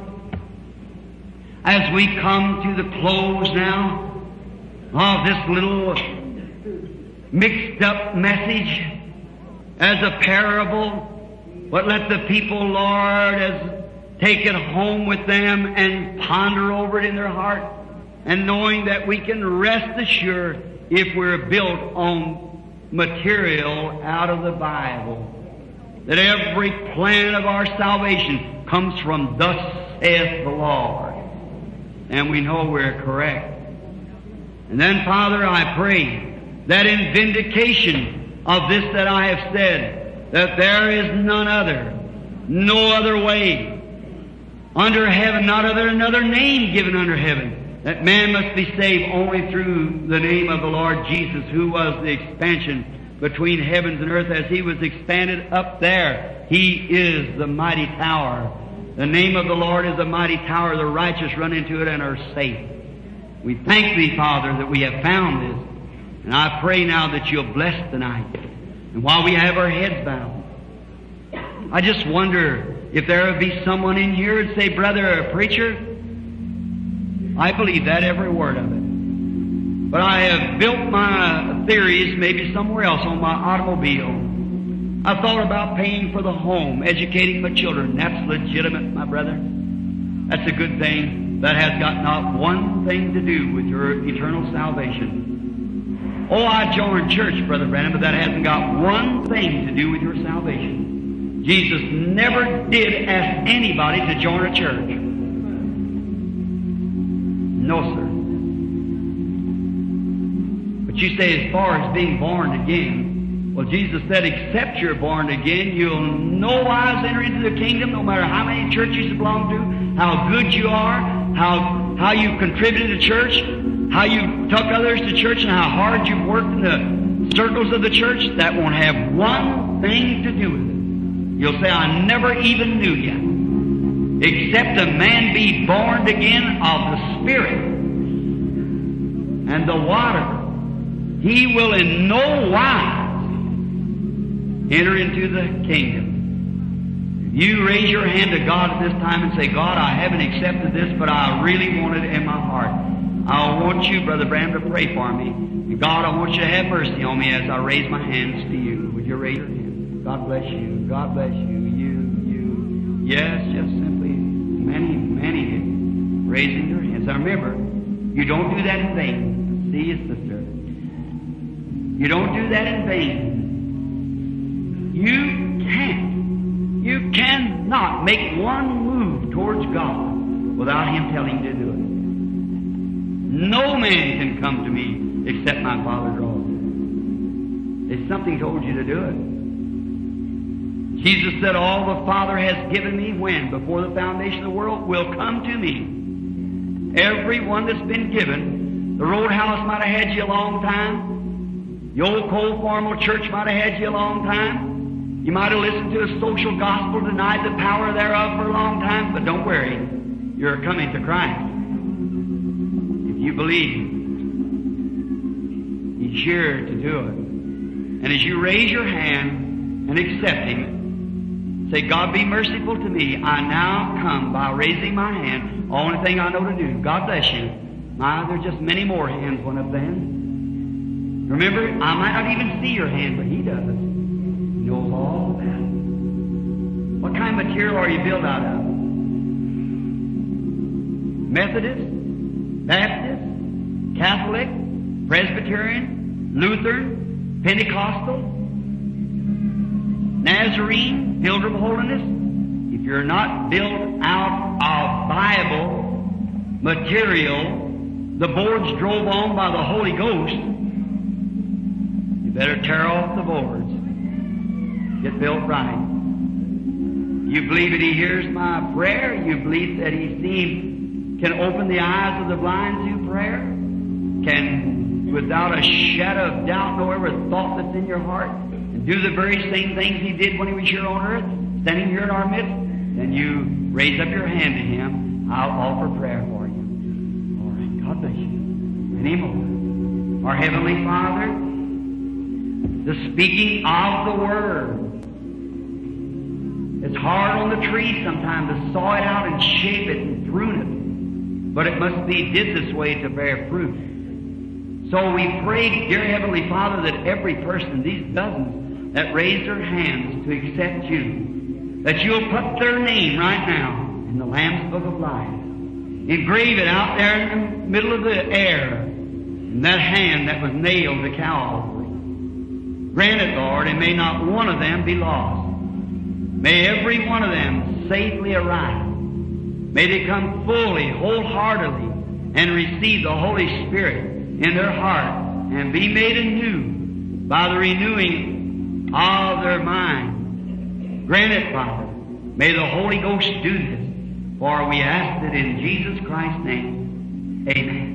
as we come to the close now of this little mixed up message as a parable, but let the people, Lord, as take it home with them and ponder over it in their heart, and knowing that we can rest assured if we're built on material out of the Bible, that every plan of our salvation comes from thus saith the Lord. And we know we're correct. And then, Father, I pray that in vindication of this that I have said, that there is none other, no other way under heaven, not another name given under heaven, that man must be saved only through the name of the Lord Jesus, who was the expansion between heavens and earth. As He was expanded up there, He is the mighty tower. The name of the Lord is a mighty tower. The righteous run into it and are safe. We thank Thee, Father, that we have found this. And I pray now that You'll bless tonight. And while we have our heads bowed, I just wonder if there would be someone in here and say, brother, preacher, I believe that, every word of it. But I have built my theories maybe somewhere else on my automobile. I thought about paying for the home, educating my children. That's legitimate, my brother. That's a good thing. That has got not one thing to do with your eternal salvation. Oh, I joined church, Brother Branham, but that hasn't got one thing to do with your salvation. Jesus never did ask anybody to join a church. No, sir. But you say, as far as being born again, well, Jesus said, except you're born again, you'll no wise enter into the kingdom, no matter how many churches you belong to, how good you are, how you contributed to church, how you took others to church, and how hard you've worked in the circles of the church. That won't have one thing to do with it. You'll say, I never even knew you. Except a man be born again of the Spirit and the water, he will in no wise enter into the kingdom. If you raise your hand to God at this time and say, God, I haven't accepted this, but I really want it in my heart. I want you, Brother Branham, to pray for me. And God, I want you to have mercy on me as I raise my hands to you. Would you raise your hand? God bless you. God bless you. You. Yes, just simply many raising your hands. Now remember, you don't do that in vain. See you, sister. You don't do that in vain. You cannot make one move towards God without Him telling you to do it. No man can come to me except my Father draws him. If something told you to do it, Jesus said, all the Father has given me when? Before the foundation of the world will come to me. Every one that's been given. The Roadhouse might have had you a long time. The old Cold Formal Church might have had you a long time. You might have listened to a social gospel, denied the power thereof for a long time, but don't worry. You're coming to Christ. If you believe, He's sure to do it. And as you raise your hand and accept Him, say, God be merciful to me. I now come by raising my hand. Only thing I know to do. God bless you. There's just many more hands went up then. Remember, I might not even see your hand, but He does. He knows all about it. What kind of material are you built out of? Methodist? Baptist? Catholic? Presbyterian? Lutheran? Pentecostal? Nazarene? Pilgrim Holiness? If you're not built out of Bible material, the boards drove on by the Holy Ghost, you better tear off the boards. Get built right. You believe that He hears my prayer? You believe that He can open the eyes of the blind through prayer? Can, without a shadow of doubt, know every thought that's in your heart? And do the very same things He did when He was here on earth, standing here in our midst? Then you raise up your hand to Him. I'll offer prayer for you. All right. God bless you. Any more? Our Heavenly Father, the speaking of the Word. It's hard on the tree sometimes to saw it out and shape it and prune it. But it must be did this way to bear fruit. So we pray, dear Heavenly Father, that every person, these dozens that raise their hands to accept You, that You'll put their name right now in the Lamb's Book of Life. Engrave it out there in the middle of the air, in that hand that was nailed to Calvary. Grant it, Lord, and may not one of them be lost. May every one of them safely arrive. May they come fully, wholeheartedly, and receive the Holy Spirit in their heart and be made anew by the renewing of their mind. Grant it, Father. May the Holy Ghost do this, for we ask it in Jesus Christ's name. Amen.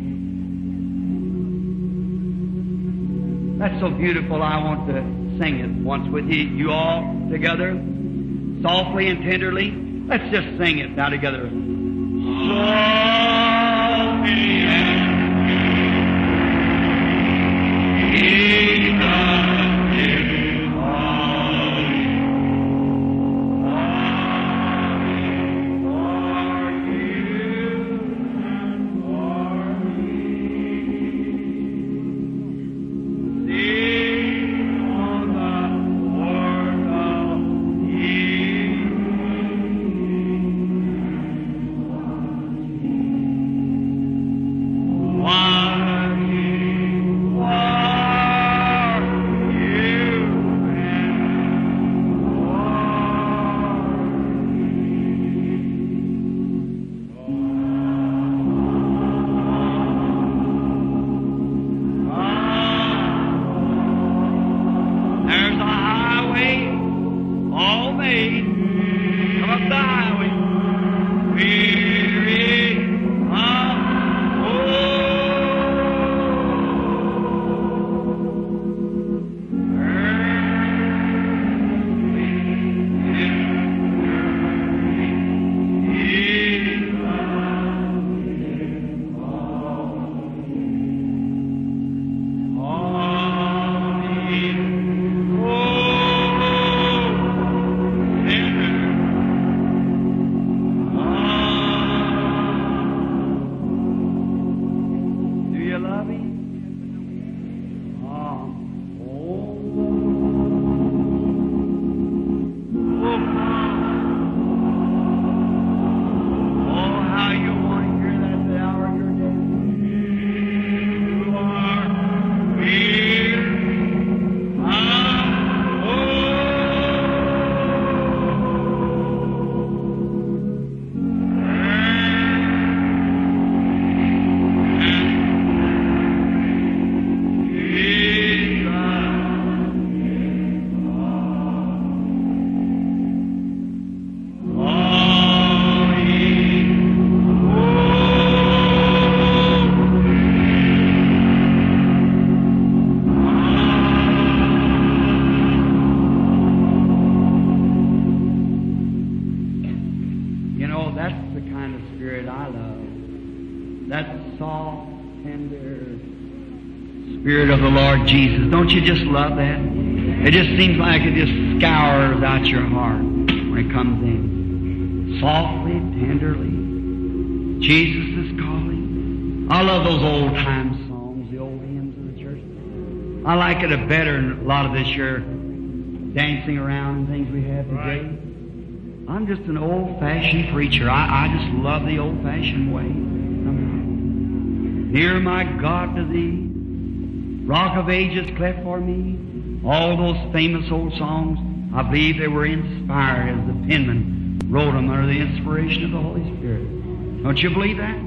That's so beautiful. I want to sing it once with you all together, softly and tenderly. Let's just sing it now together. Softly and I love. That soft, tender Spirit of the Lord Jesus. Don't you just love that? It just seems like it just scours out your heart when it comes in. Softly, tenderly. Jesus is calling. I love those old-time songs, the old hymns of the church. I like it better than a lot of this here dancing around and things we have today. Right. I'm just an old-fashioned preacher. I just love the old-fashioned way. Near my God to Thee, Rock of Ages cleft for me. All those famous old songs, I believe they were inspired as the penman wrote them under the inspiration of the Holy Spirit. Don't you believe that?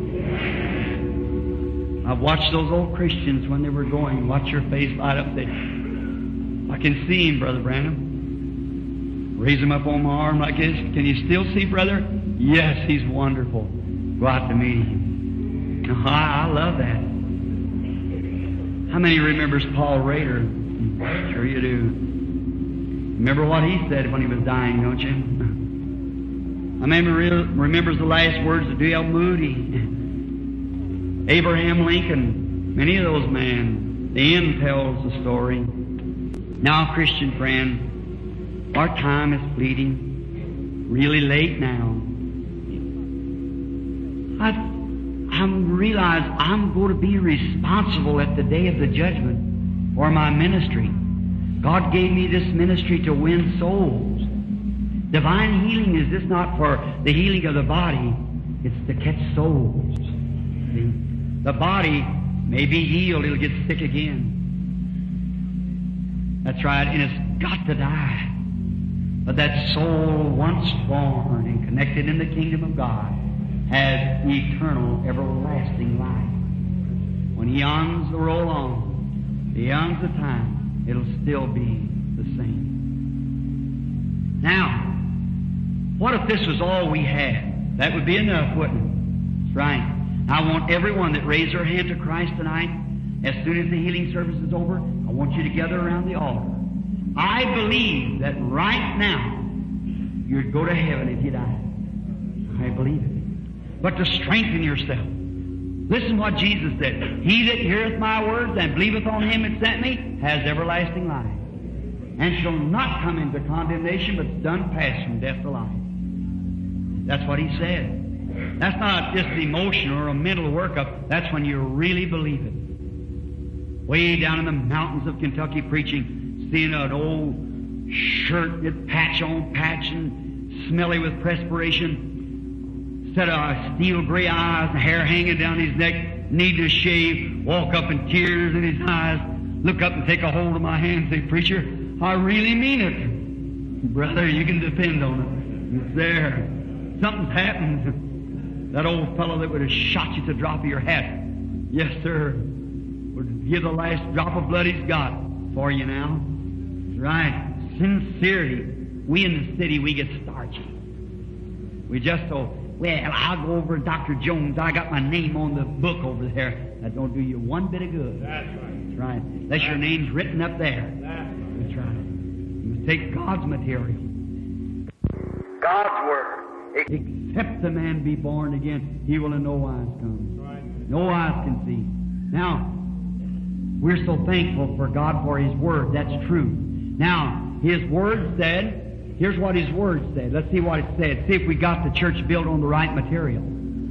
I've watched those old Christians when they were going. Watch your face light up there. I can see him, Brother Branham. Raise him up on my arm like this. Can you still see, brother? Yes, he's wonderful. Go out to meet him. Oh, I love that. How many remembers Paul Rader? Sure you do. Remember what he said when he was dying, don't you? I remembers the last words of D.L. Moody, Abraham Lincoln, many of those men. The end tells the story. Now, Christian friend, our time is fleeting, really late now. I realize I'm going to be responsible at the day of the judgment for my ministry. God gave me this ministry to win souls. Divine healing is just not for the healing of the body, it's to catch souls. See? The body may be healed, it'll get sick again. That's right, and it's got to die. But that soul, once born and connected in the kingdom of God, has eternal, everlasting life. When He eons the roll on, the eons of time, it'll still be the same. Now, what if this was all we had? That would be enough, wouldn't it? That's right. I want everyone that raised their hand to Christ tonight, as soon as the healing service is over, I want you to gather around the altar. I believe that right now, you'd go to heaven if you died. I believe it. But to strengthen yourself, listen what Jesus said. He that heareth my words and believeth on Him that sent me has everlasting life, and shall not come into condemnation, but is done past from death to life. That's what He said. That's not just an emotional or a mental workup. That's when you really believe it. Way down in the mountains of Kentucky preaching, seeing an old shirt with patch on patch and smelly with perspiration, set of steel gray eyes and hair hanging down his neck, need to shave, walk up in tears in his eyes, look up and take a hold of my hand and say, "Preacher, I really mean it." Brother, you can depend on it. It's there. Something's happened. That old fellow that would have shot you at the drop of your hat, yes, sir, would give the last drop of blood he's got for you now. That's right. Sincerity. We in the city, we get starchy. We just so, well, I'll go over to Dr. Jones. I got my name on the book over there. That don't do you one bit of good. That's right. That's right. Unless your name's written up there. That's right. You must take God's material. God's Word. Except the man be born again, he will in no wise come. Right. No eyes can see. Now, we're so thankful for God for His Word. That's true. Now, His Word said, here's what His Word said. Let's see what it said. See if we got the church built on the right material.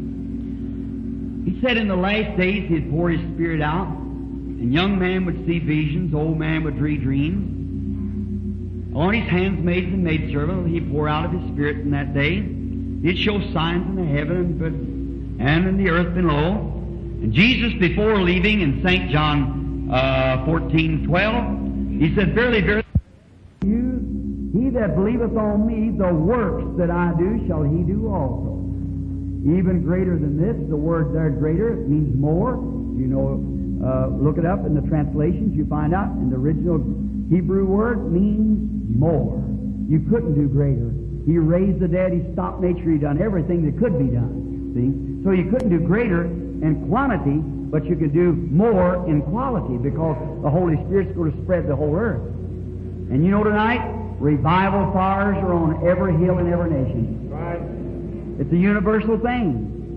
He said in the last days He'd pour His Spirit out, and young man would see visions, old man would dream dreams. On His handmaids and maidservants He'd pour out of His Spirit in that day. He'd show signs in the heaven and in the earth below. And Jesus, before leaving in St. John 14:12, He said, "Verily, verily, he that believeth on me, the works that I do shall he do also. Even greater than this." The word there, greater, means more. You know, look it up in the translations, you find out. And the original Hebrew word means more. You couldn't do greater. He raised the dead, He stopped nature, He done everything that could be done. See? So you couldn't do greater in quantity, but you could do more in quality, because the Holy Spirit's going to spread the whole earth. And you know tonight, revival fires are on every hill in every nation. Right. It's a universal thing.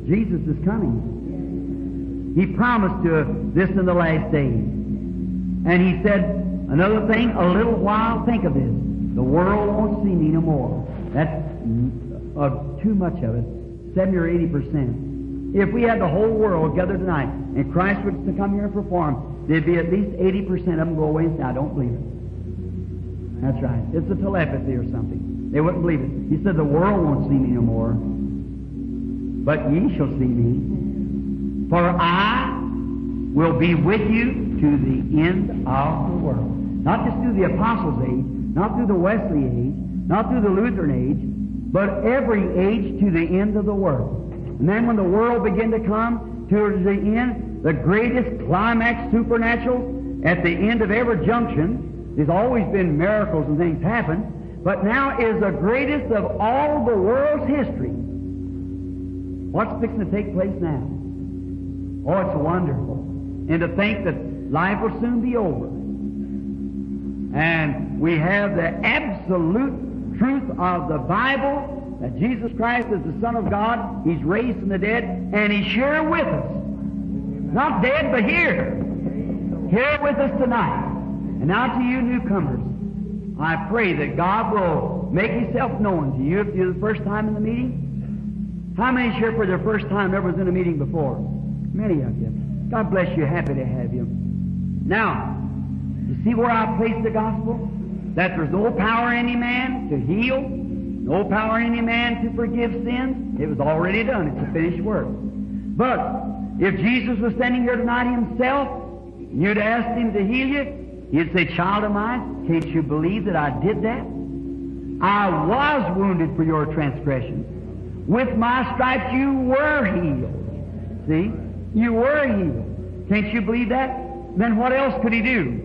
Jesus is coming. He promised to this in the last days. And He said, another thing, a little while, think of this. The world won't see me no more. That's too much of it, 70 or 80%. If we had the whole world gathered tonight and Christ was to come here and perform, there'd be at least 80% of them go away and say, I don't believe it. That's right. It's a telepathy or something. They wouldn't believe it. He said, the world won't see me no more, but ye shall see me. For I will be with you to the end of the world. Not just through the Apostles' age, not through the Wesley age, not through the Lutheran age, but every age to the end of the world. And then when the world begin to come towards the end, the greatest climax supernatural at the end of every junction, there's always been miracles and things happen, but now is the greatest of all the world's history. What's fixing to take place now? Oh, it's wonderful. And to think that life will soon be over. And we have the absolute truth of the Bible, that Jesus Christ is the Son of God, He's raised from the dead, and He's here with us. Not dead, but here. Here with us tonight. And now to you newcomers, I pray that God will make Himself known to you if you're the first time in the meeting. How many here for their first time ever was in a meeting before? Many of you. God bless you. Happy to have you. Now, you see where I place the gospel? That there's no power in any man to heal, no power in any man to forgive sins. It was already done. It's a finished work. But if Jesus was standing here tonight Himself, you'd ask Him to heal you, He'd say, child of mine, can't you believe that I did that? I was wounded for your transgressions. With my stripes you were healed. See? You were healed. Can't you believe that? Then what else could He do?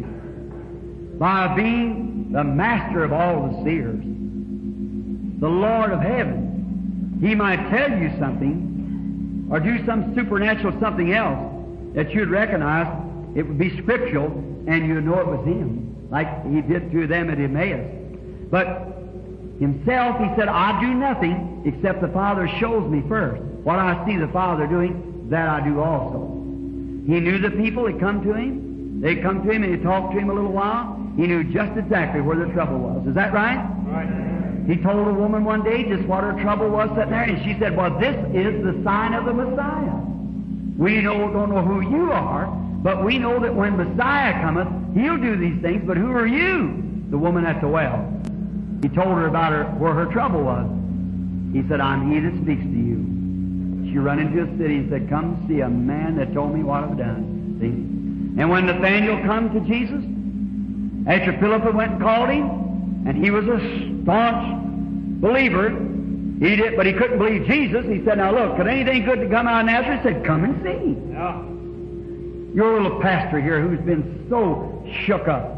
By being the master of all the seers, the Lord of heaven, He might tell you something or do some supernatural something else that you'd recognize. It would be scriptural and you'd know it was Him, like He did to them at Emmaus. But Himself, He said, I do nothing except the Father shows me first. What I see the Father doing, that I do also. He knew the people that come to Him. They come to Him and He talked to Him a little while. He knew just exactly where the trouble was. Is that right? Right. He told a woman one day just what her trouble was sitting there, and she said, well, this is the sign of the Messiah. We don't know who you are, but we know that when Messiah cometh, He'll do these things, but who are you? The woman at the well. He told her about where her trouble was. He said, I'm He that speaks to you. She run into a city and said, come see a man that told me what I've done. See? And when Nathanael come to Jesus, after Philip went and called him, and he was a staunch believer, but he couldn't believe Jesus. He said, now look, could anything good to come out of Nazareth? He said, come and see. Yeah. Your little pastor here who's been so shook up,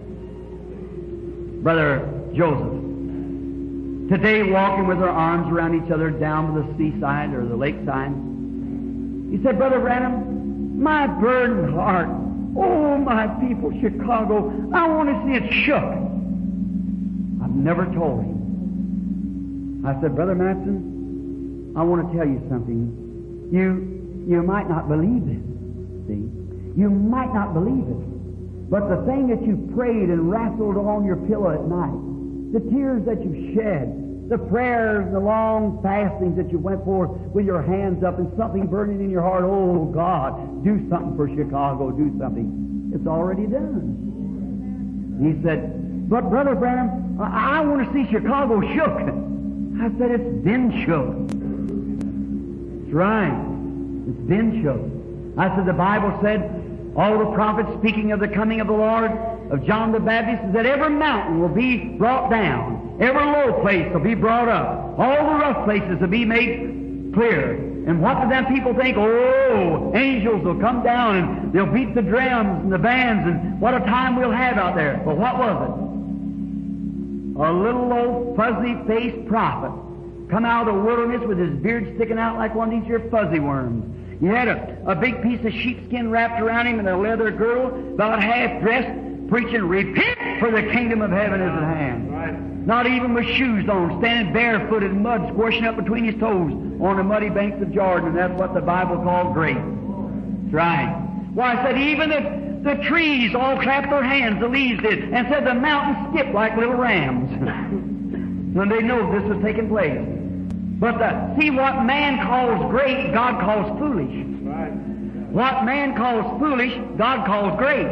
Brother Joseph, today walking with our arms around each other down to the seaside or the lakeside, he said, Brother Branham, my burdened heart, oh, my people, Chicago, I want to see it shook. I've never told him. I said, Brother Matson, I want to tell you something. You might not believe it. See? You might not believe it. But the thing that you prayed and wrestled on your pillow at night, the tears that you shed, the prayers, the long fastings that you went forth with your hands up and something burning in your heart, oh God, do something for Chicago, do something. It's already done. He said, but Brother Branham, I want to see Chicago shook. I said, it's been shook. That's right. It's been shook. I said, the Bible said, all the prophets speaking of the coming of the Lord, of John the Baptist, that every mountain will be brought down. Every low place will be brought up. All the rough places will be made clear. And what do them people think? Oh, angels will come down and they'll beat the drums and the bands, and what a time we'll have out there. But what was it? A little old fuzzy-faced prophet come out of the wilderness with his beard sticking out like one of these here fuzzy worms. He had a big piece of sheepskin wrapped around him and a leather girdle, about half dressed, preaching, repent, for the kingdom of heaven is at hand. Not even with shoes on, standing barefooted in mud, squishing up between his toes on the muddy banks of Jordan, and that's what the Bible calls grace. That's right. Why, I said even the trees all clapped their hands, the leaves did, and said the mountains skipped like little rams when they know this is taking place. But see, what man calls great, God calls foolish. What man calls foolish, God calls great.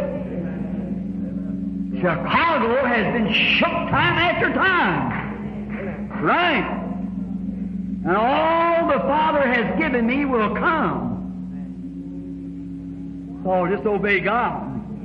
Chicago has been shook time after time. Right. And all the Father has given me will come. So just obey God.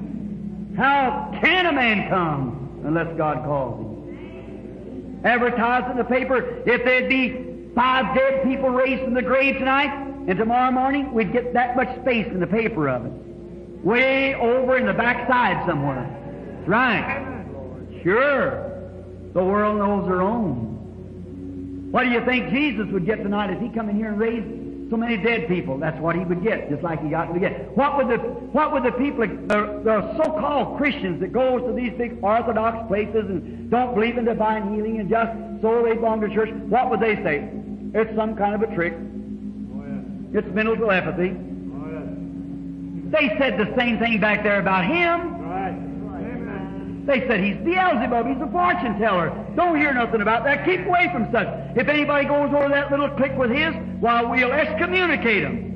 How can a man come unless God calls him? Advertised in the paper, if there'd be 5 dead people raised from the grave tonight, and tomorrow morning we'd get that much space in the paper of it. Way over in the backside somewhere. Right. Sure. The world knows their own. What do you think Jesus would get tonight if he come in here and raised so many dead people? That's what he would get, just like he got to get. What would the people, the so-called Christians that goes to these big Orthodox places and don't believe in divine healing and just so they belong to church, what would they say? It's some kind of a trick. It's mental telepathy. They said the same thing back there about him. They said he's Beelzebub, he's a fortune teller. Don't hear nothing about that. Keep away from such. If anybody goes over that little clique with his, well, we'll excommunicate him.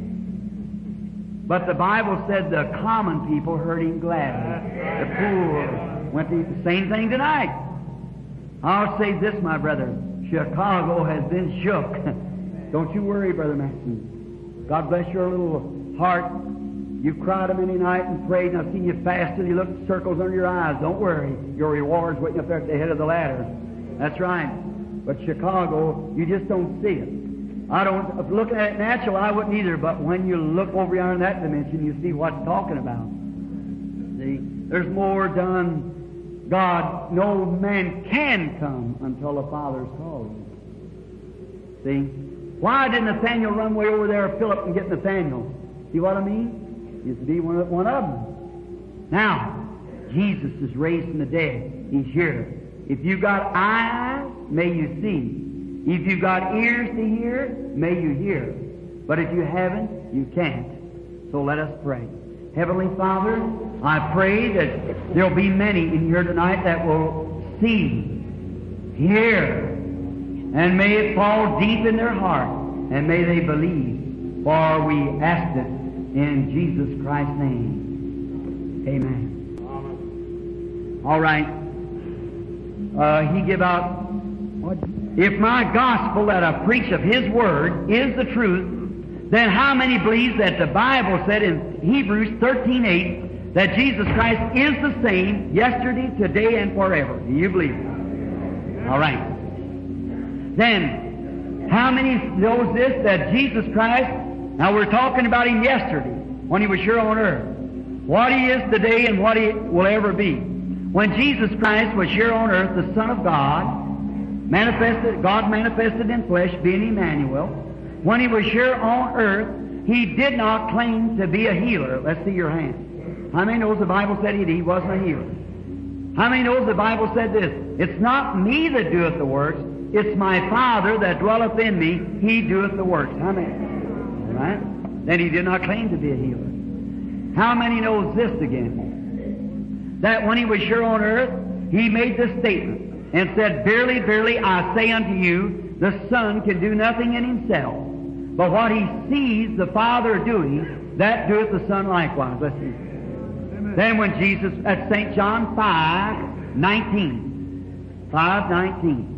But the Bible said the common people heard him gladly. The poor went to eat the same thing tonight. I'll say this, my brother. Chicago has been shook. Don't you worry, Brother Maxson. God bless your little heart. You've cried a many night and prayed, and I've seen you fast till you look circles under your eyes. Don't worry. Your reward's waiting up there at the head of the ladder. That's right. But Chicago, you just don't see it. If looking at it natural, I wouldn't either, but when you look over yonder in that dimension, you see what it's talking about. See? There's more done. God, no man can come until the Father's called him. See? Why did Nathaniel run way over there, Philip, and get Nathaniel? See what I mean? He used to be one of them. Now, Jesus is raised from the dead. He's here. If you've got eyes, may you see. If you've got ears to hear, may you hear. But if you haven't, you can't. So let us pray. Heavenly Father, I pray that there'll be many in here tonight that will see, hear, and may it fall deep in their heart, and may they believe. For we ask it in Jesus Christ's name. Amen. All right. He give out, if my gospel that I preach of His Word is the truth, then how many believe that the Bible said in Hebrews 13:8 that Jesus Christ is the same yesterday, today, and forever? Do you believe it? All right. Then, how many knows this, that Jesus Christ, now we're talking about Him yesterday, when He was here on earth. What He is today and what He will ever be. When Jesus Christ was here on earth, the Son of God manifested in flesh, being Emmanuel. When He was here on earth, He did not claim to be a healer. Let's see your hand. How many knows the Bible said He wasn't a healer? How many knows the Bible said this? It's not me that doeth the works, it's my Father that dwelleth in me, He doeth the works. How many? All right? Then He did not claim to be a healer. How many knows this again? That when He was here on earth, He made this statement and said, Verily, verily, I say unto you, the Son can do nothing in Himself, but what He sees the Father doing, that doeth the Son likewise. Let's see. Then when Jesus, at St. John 5:19,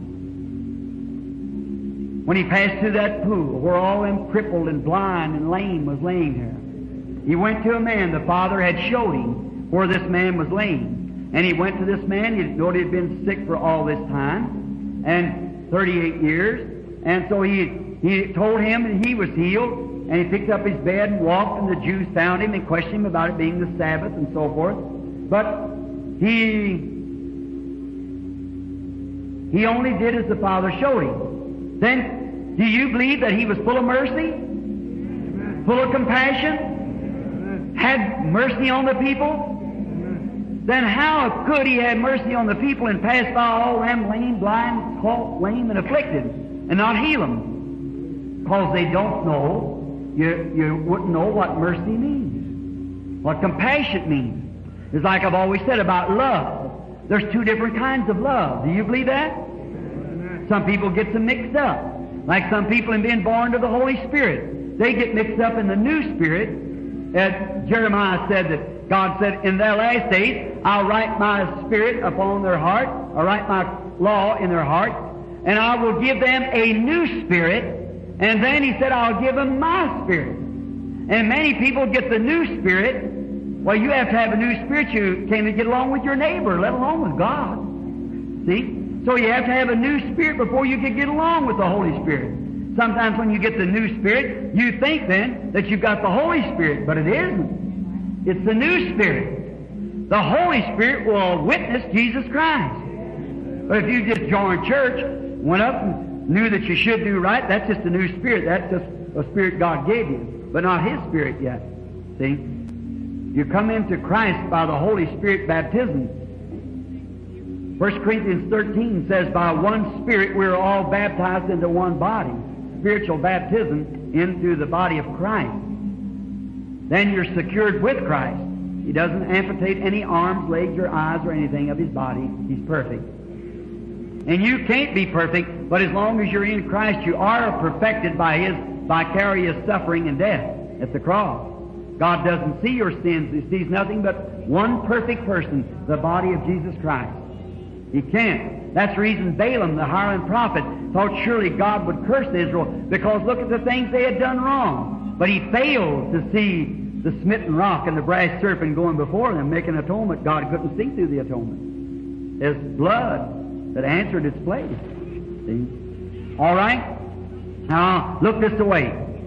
when He passed through that pool where all them crippled and blind and lame was laying there, He went to a man. The Father had showed Him where this man was laying. And He went to this man. He thought he had been sick for all this time, and 38 years. And so he told him that he was healed, and he picked up his bed and walked, and the Jews found him and questioned him about it being the Sabbath and so forth. But he only did as the Father showed him. Then, do you believe that He was full of mercy? Full of compassion? Had mercy on the people? then how could He have mercy on the people and pass by all them lame, blind, halt, lame, and afflicted, and not heal them? Because they don't know. You wouldn't know what mercy means, what compassion means. It's like I've always said about love. There's two different kinds of love. Do you believe that? Some people get them mixed up. Like some people in being born to the Holy Spirit. They get mixed up in the new spirit. As Jeremiah said that God said, in their last days, I'll write my spirit upon their heart. I'll write my law in their heart. And I will give them a new spirit. And then He said, I'll give them my spirit. And many people get the new spirit. Well, you have to have a new spirit. You can't get along with your neighbor, let alone with God. See? So you have to have a new spirit before you can get along with the Holy Spirit. Sometimes when you get the new spirit, you think then that you've got the Holy Spirit, but it isn't. It's the new spirit. The Holy Spirit will witness Jesus Christ. But if you just joined church, went up and knew that you should do right, that's just a new spirit. That's just a spirit God gave you, but not His Spirit yet. See? You come into Christ by the Holy Spirit baptism. 1 Corinthians 13 says, by one Spirit we are all baptized into one body. Spiritual baptism into the body of Christ. Then you're secured with Christ. He doesn't amputate any arms, legs, or eyes, or anything of His body. He's perfect. And you can't be perfect, but as long as you're in Christ, you are perfected by His vicarious suffering and death at the cross. God doesn't see your sins. He sees nothing but one perfect person, the body of Jesus Christ. He can't. That's the reason Balaam, the hireling prophet, thought surely God would curse Israel, because look at the things they had done wrong. But he failed to see the smitten rock and the brass serpent going before them, making atonement. God couldn't see through the atonement. There's blood that answered its place. See? All right? Now, look this way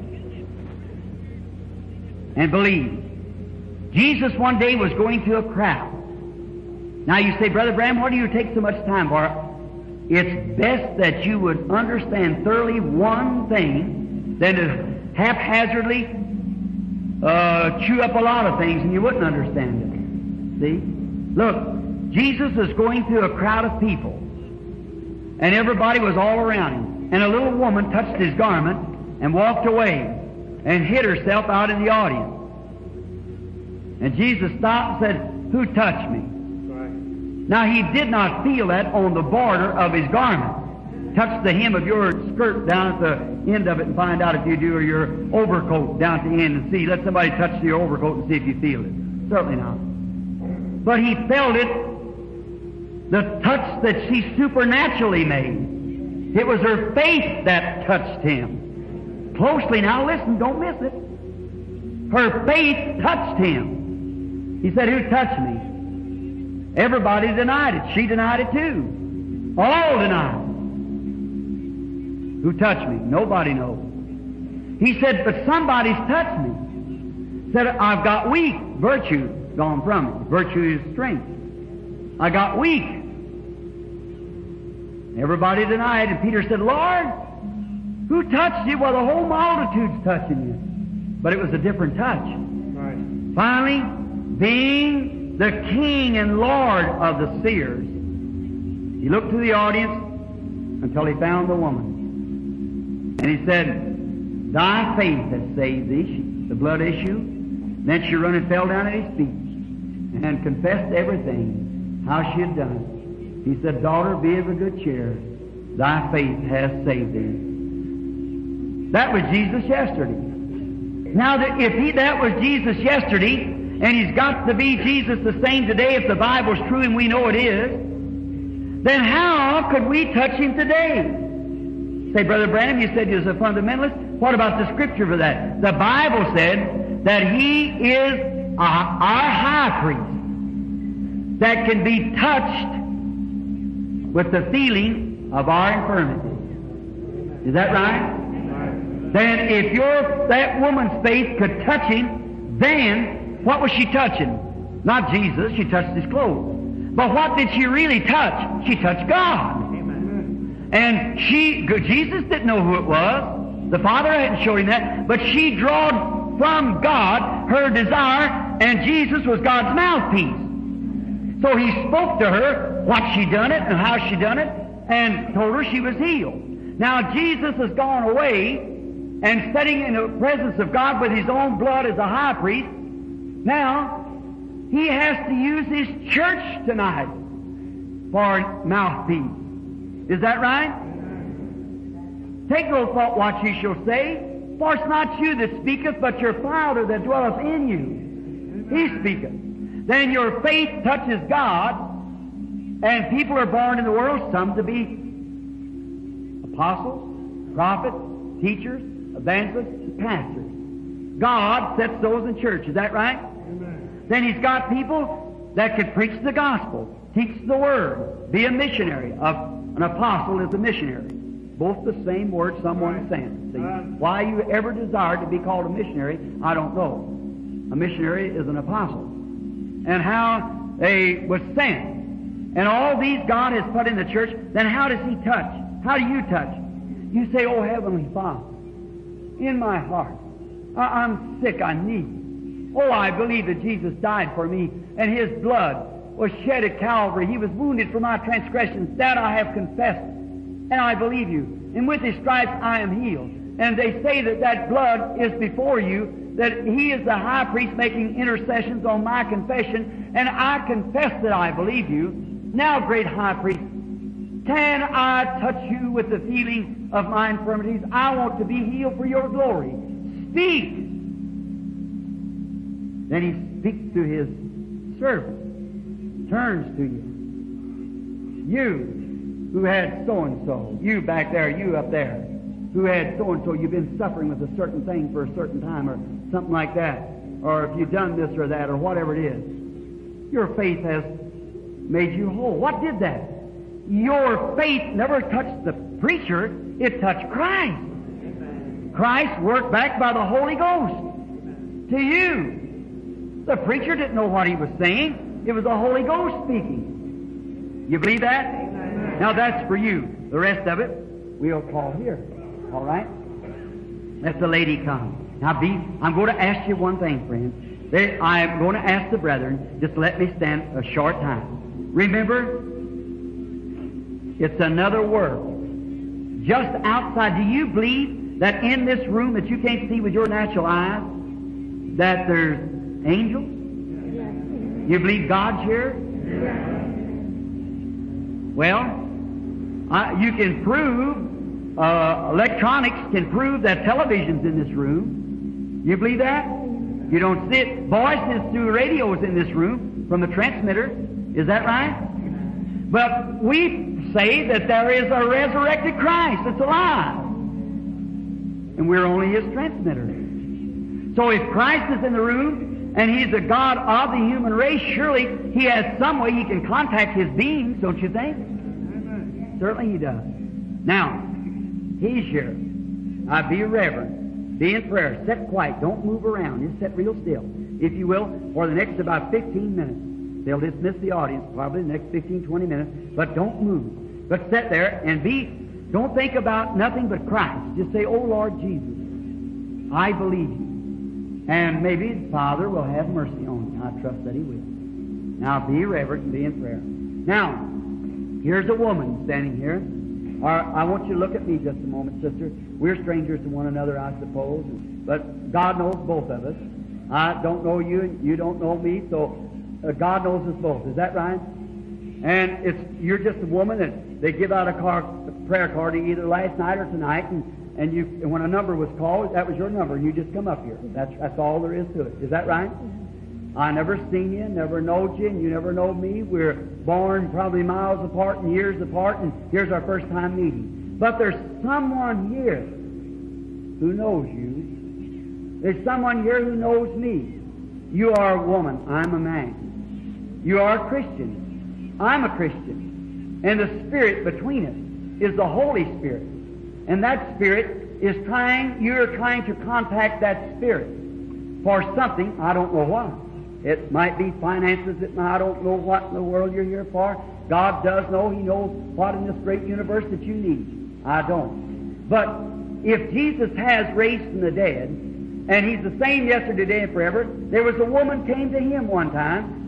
and believe. Jesus one day was going to a crowd. Now you say, Brother Branham, why do you take so much time for it? It's best that you would understand thoroughly one thing than to haphazardly chew up a lot of things and you wouldn't understand it. See? Look, Jesus was going through a crowd of people, and everybody was all around Him. And a little woman touched His garment and walked away and hid herself out in the audience. And Jesus stopped and said, who touched me? Now, He did not feel that on the border of His garment. Touch the hem of your skirt down at the end of it and find out if you do, or your overcoat down at the end and see. Let somebody touch your overcoat and see if you feel it. Certainly not. But He felt it, the touch that she supernaturally made. It was her faith that touched Him. Closely now, listen, don't miss it. Her faith touched Him. He said, who touched me? Everybody denied it. She denied it too. All denied it. Who touched me? Nobody knows. He said, but somebody's touched me. Said, I've got weak. Virtue gone from me. Virtue is strength. I got weak. Everybody denied it. And Peter said, Lord, who touched you? Well, the whole multitude's touching you. But it was a different touch. Right. Finally, being the King and Lord of the seers, He looked to the audience until He found the woman. And He said, thy faith has saved thee, the blood issue. Then she run and fell down at His feet and confessed everything, how she had done it. He said, daughter, be of a good cheer. Thy faith has saved thee. That was Jesus yesterday. Now, if that was Jesus yesterday, and He's got to be Jesus the same today if the Bible's true, and we know it is, then how could we touch Him today? Say, Brother Branham, you said you was a fundamentalist. What about the Scripture for that? The Bible said that He is our high priest that can be touched with the feeling of our infirmity. Is that right? Then if that woman's faith could touch Him, then what was she touching? Not Jesus, she touched His clothes. But what did she really touch? She touched God. Amen. And Jesus didn't know who it was. The Father hadn't shown Him that. But she drawed from God her desire, and Jesus was God's mouthpiece. So he spoke to her what she done it and how she done it, and told her she was healed. Now Jesus has gone away and sitting in the presence of God with His own blood as a high priest. Now He has to use His church tonight for mouthpiece. Is that right? Take no thought what ye shall say, for it's not you that speaketh, but your Father that dwelleth in you. He speaketh. Then your faith touches God, and people are born in the world, some to be apostles, prophets, teachers, evangelists, and pastors. God sets those in church. Is that right? Amen. Then He's got people that can preach the gospel, teach the Word, be a missionary. An apostle is a missionary. Both the same word someone sent. See? Why you ever desired to be called a missionary, I don't know. A missionary is an apostle. And how they was sent. And all these God has put in the church, then how does He touch? How do you touch? You say, oh, Heavenly Father, in my heart, I'm sick, I need. Oh, I believe that Jesus died for me, and His blood was shed at Calvary. He was wounded for my transgressions. That I have confessed, and I believe you. And with His stripes I am healed. And they say that that blood is before you, that He is the high priest making intercessions on my confession, and I confess that I believe you. Now, great high priest, can I touch you with the feeling of my infirmities? I want to be healed for your glory. Speak. Then He speaks to His servant, turns to you. You who had so-and-so, you back there, you up there, who had so-and-so, you've been suffering with a certain thing for a certain time or something like that, or if you've done this or that or whatever it is. Your faith has made you whole. What did that? Your faith never touched the preacher, it touched Christ. Christ worked back by the Holy Ghost to you. The preacher didn't know what he was saying. It was the Holy Ghost speaking. You believe that? Now that's for you. The rest of it, we'll call here. All right? Let the lady come. Now, I'm going to ask you one thing, friend. I'm going to ask the brethren, just let me stand a short time. Remember, it's another world. Just outside, do you believe that in this room that you can't see with your natural eyes, that there's angels? You believe God's here? Well, you can prove, electronics can prove that television's in this room. You believe that? You don't see it. Voices through radios in this room from the transmitter. Is that right? But we say that there is a resurrected Christ that's alive. And we're only His transmitter. So if Christ is in the room and He's the God of the human race, surely He has some way He can contact His beings, don't you think? Amen. Certainly He does. Now, He's here. Now be reverent. Be in prayer. Sit quiet. Don't move around. Just sit real still, if you will, for the next about 15 minutes. They'll dismiss the audience probably the next 15, 20 minutes, but don't move. But sit there and don't think about nothing but Christ. Just say, oh Lord Jesus, I believe you. And maybe the Father will have mercy on you. I trust that He will. Now be reverent and be in prayer. Now, here's a woman standing here. I want you to look at me just a moment, sister. We're strangers to one another, I suppose, but God knows both of us. I don't know you, and you don't know me, so God knows us both. Is that right? And you're just a woman that they give out a prayer card either last night or tonight, and when a number was called, that was your number, and you just come up here. That's all there is to it. Is that right? I never seen you, never knowed you, and you never knowed me. We're born probably miles apart and years apart, and here's our first time meeting. But there's someone here who knows you. There's someone here who knows me. You are a woman. I'm a man. You are a Christian. I'm a Christian. And the Spirit between us is the Holy Spirit. And that Spirit is you're trying to contact that Spirit for something, I don't know what. It might be finances. I don't know what in the world you're here for. God does know. He knows what in this great universe that you need. I don't. But if Jesus has raised from the dead, and He's the same yesterday, today, and forever, there was a woman came to Him one time,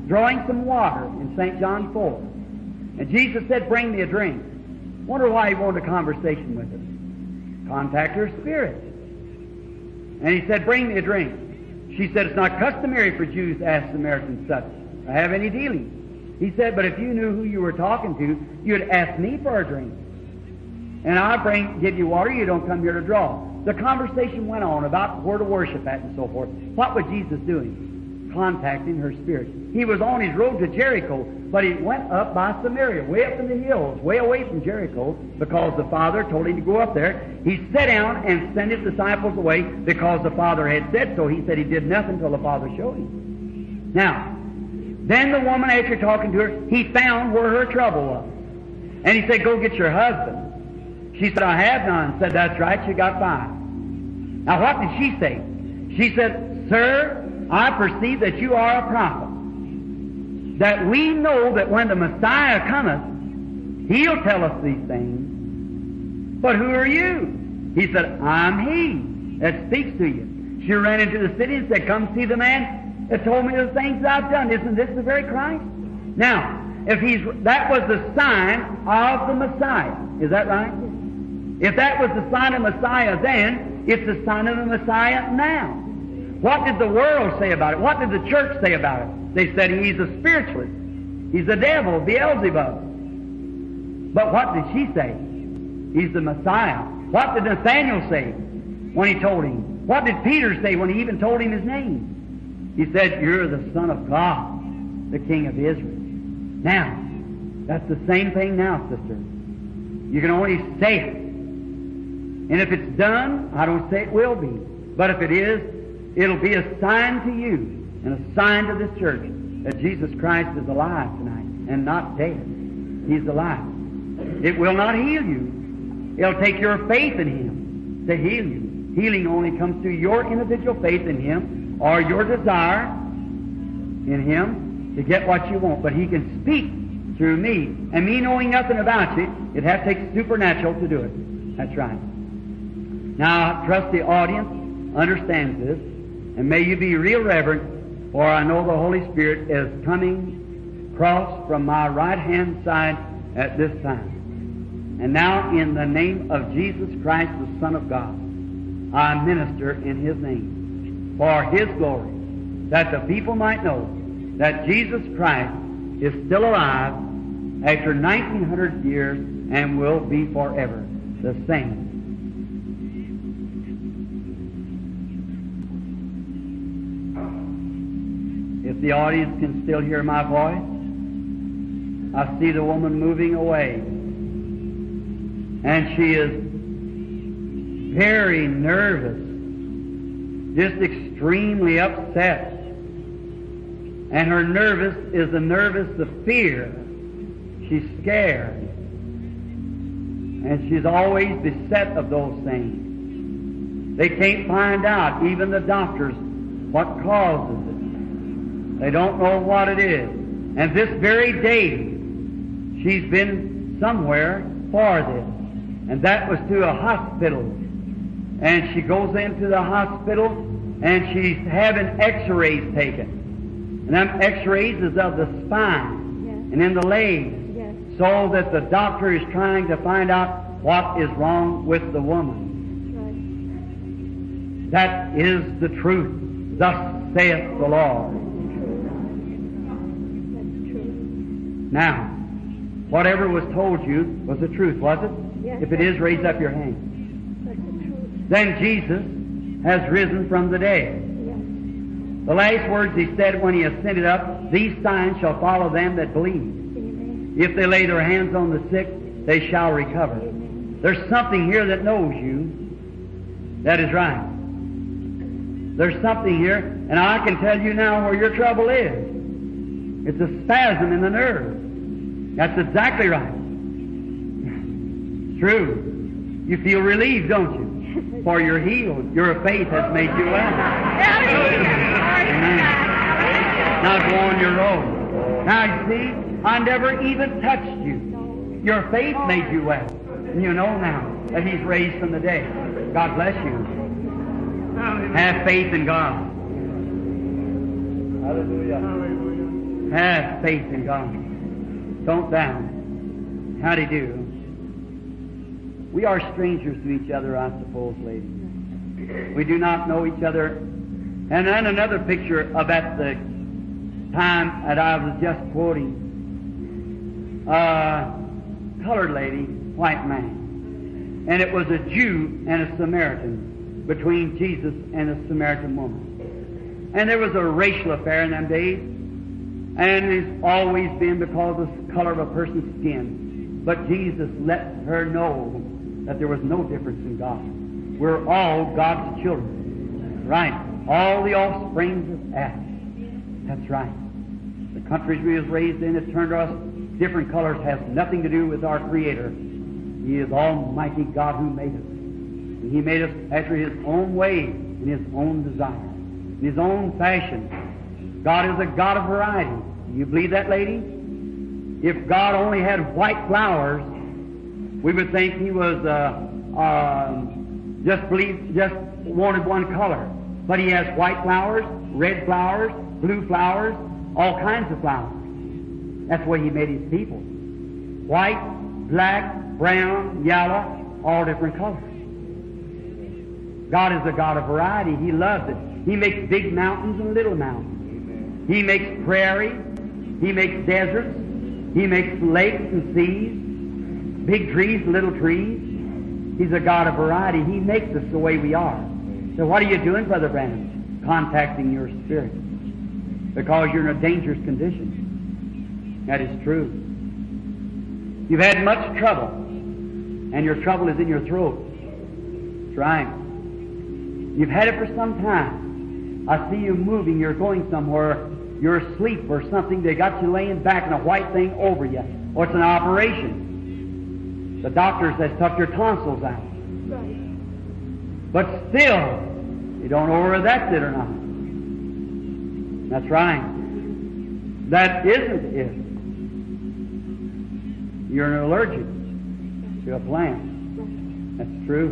drawing some water in St. John 4. And Jesus said, bring me a drink. Wonder why he wanted a conversation with her. Contact her spirit. And he said, bring me a drink. She said, it's not customary for Jews to ask Samaritans such. I have any dealings. He said, but if you knew who you were talking to, you'd ask me for a drink. And I'll give you water, you don't come here to draw. The conversation went on about where to worship at and so forth. What was Jesus doing? Contacting her spirit. He was on his road to Jericho, but he went up by Samaria, way up in the hills, way away from Jericho, because the Father told him to go up there. He sat down and sent his disciples away because the Father had said so. He said he did nothing until the Father showed him. Now, then the woman, after talking to her, he found where her trouble was. And he said, go get your husband. She said, I have none. Said, that's right, you got 5. Now what did she say? She said, Sir, I perceive that you are a prophet. That we know that when the Messiah cometh, he'll tell us these things. But who are you? He said, I'm he that speaks to you. She ran into the city and said, come see the man that told me the things I've done. Isn't this the very Christ? Now, that was the sign of the Messiah. Is that right? If that was the sign of Messiah then, it's the sign of the Messiah now. What did the world say about it? What did the church say about it? They said he's a spiritualist. He's the devil, Beelzebub. But what did she say? He's the Messiah. What did Nathaniel say when he told him? What did Peter say when he even told him his name? He said, you're the Son of God, the King of Israel. Now, that's the same thing now, sister. You can only say it. And if it's done, I don't say it will be. But if it is, it'll be a sign to you and a sign to this church that Jesus Christ is alive tonight and not dead. He's alive. It will not heal you. It'll take your faith in Him to heal you. Healing only comes through your individual faith in Him or your desire in Him to get what you want. But He can speak through me. And me knowing nothing about you, it has to take supernatural to do it. That's right. Now, I trust the audience understands this, and may you be real reverent, for I know the Holy Spirit is coming across from my right-hand side at this time. And now, in the name of Jesus Christ, the Son of God, I minister in His name, for His glory, that the people might know that Jesus Christ is still alive after 1900 years and will be forever the same. If the audience can still hear my voice, I see the woman moving away. And she is very nervous, just extremely upset. And her nervous is a nervous of fear. She's scared. And she's always beset of those things. They can't find out, even the doctors, what causes it. They don't know what it is. And this very day, she's been somewhere for this. And that was to a hospital. And she goes into the hospital and she's having x-rays taken. And them x-rays is of the spine and in the legs. So that the doctor is trying to find out what is wrong with the woman. That is the truth. Thus saith the Lord. Now, whatever was told you was the truth, was it? Yes. If it is, raise up your hand. That's the truth. Then Jesus has risen from the dead. Yes. The last words He said when He ascended up, these signs shall follow them that believe. Amen. If they lay their hands on the sick, they shall recover. Amen. There's something here that knows you. That is right. There's something here, and I can tell you now where your trouble is. It's a spasm in the nerve. That's exactly right. True. You feel relieved, don't you? For you're healed. Your faith has made you well. Amen. Now go on your road. Now you see, I never even touched you. Your faith made you well. And you know now that He's raised from the dead. God bless you. Have faith in God. Hallelujah. Have faith in God. Don't doubt. Howdy do. We are strangers to each other, I suppose, ladies. We do not know each other. And then another picture of at the time that I was just quoting. Colored lady, white man. And it was a Jew and a Samaritan between Jesus and a Samaritan woman. And there was a racial affair in them days. And it's always been because of the color of a person's skin. But Jesus let her know that there was no difference in God. We're all God's children. Right. All the offsprings of Adam. That's right. The countries we was raised in that turned us different colors has nothing to do with our Creator. He is Almighty God who made us. And He made us after His own way, in His own desire, in His own fashion. God is a God of variety. Do you believe that, lady? If God only had white flowers, we would think He was just wanted one color. But He has white flowers, red flowers, blue flowers, all kinds of flowers. That's the way He made His people. White, black, brown, yellow, all different colors. God is a God of variety. He loves it. He makes big mountains and little mountains. He makes prairie. He makes deserts. He makes lakes and seas, big trees and little trees. He's a God of variety. He makes us the way we are. So what are you doing, Brother Branham? Contacting your spirit. Because you're in a dangerous condition. That is true. You've had much trouble, and your trouble is in your throat. That's right. You've had it for some time. I see you moving. You're going somewhere. You're asleep or something. They got you laying back in a white thing over you. Or it's an operation. The doctors has took your tonsils out. Right. But still, you don't know whether that's it or not. That's right. That isn't it. You're allergic to a plant. That's true.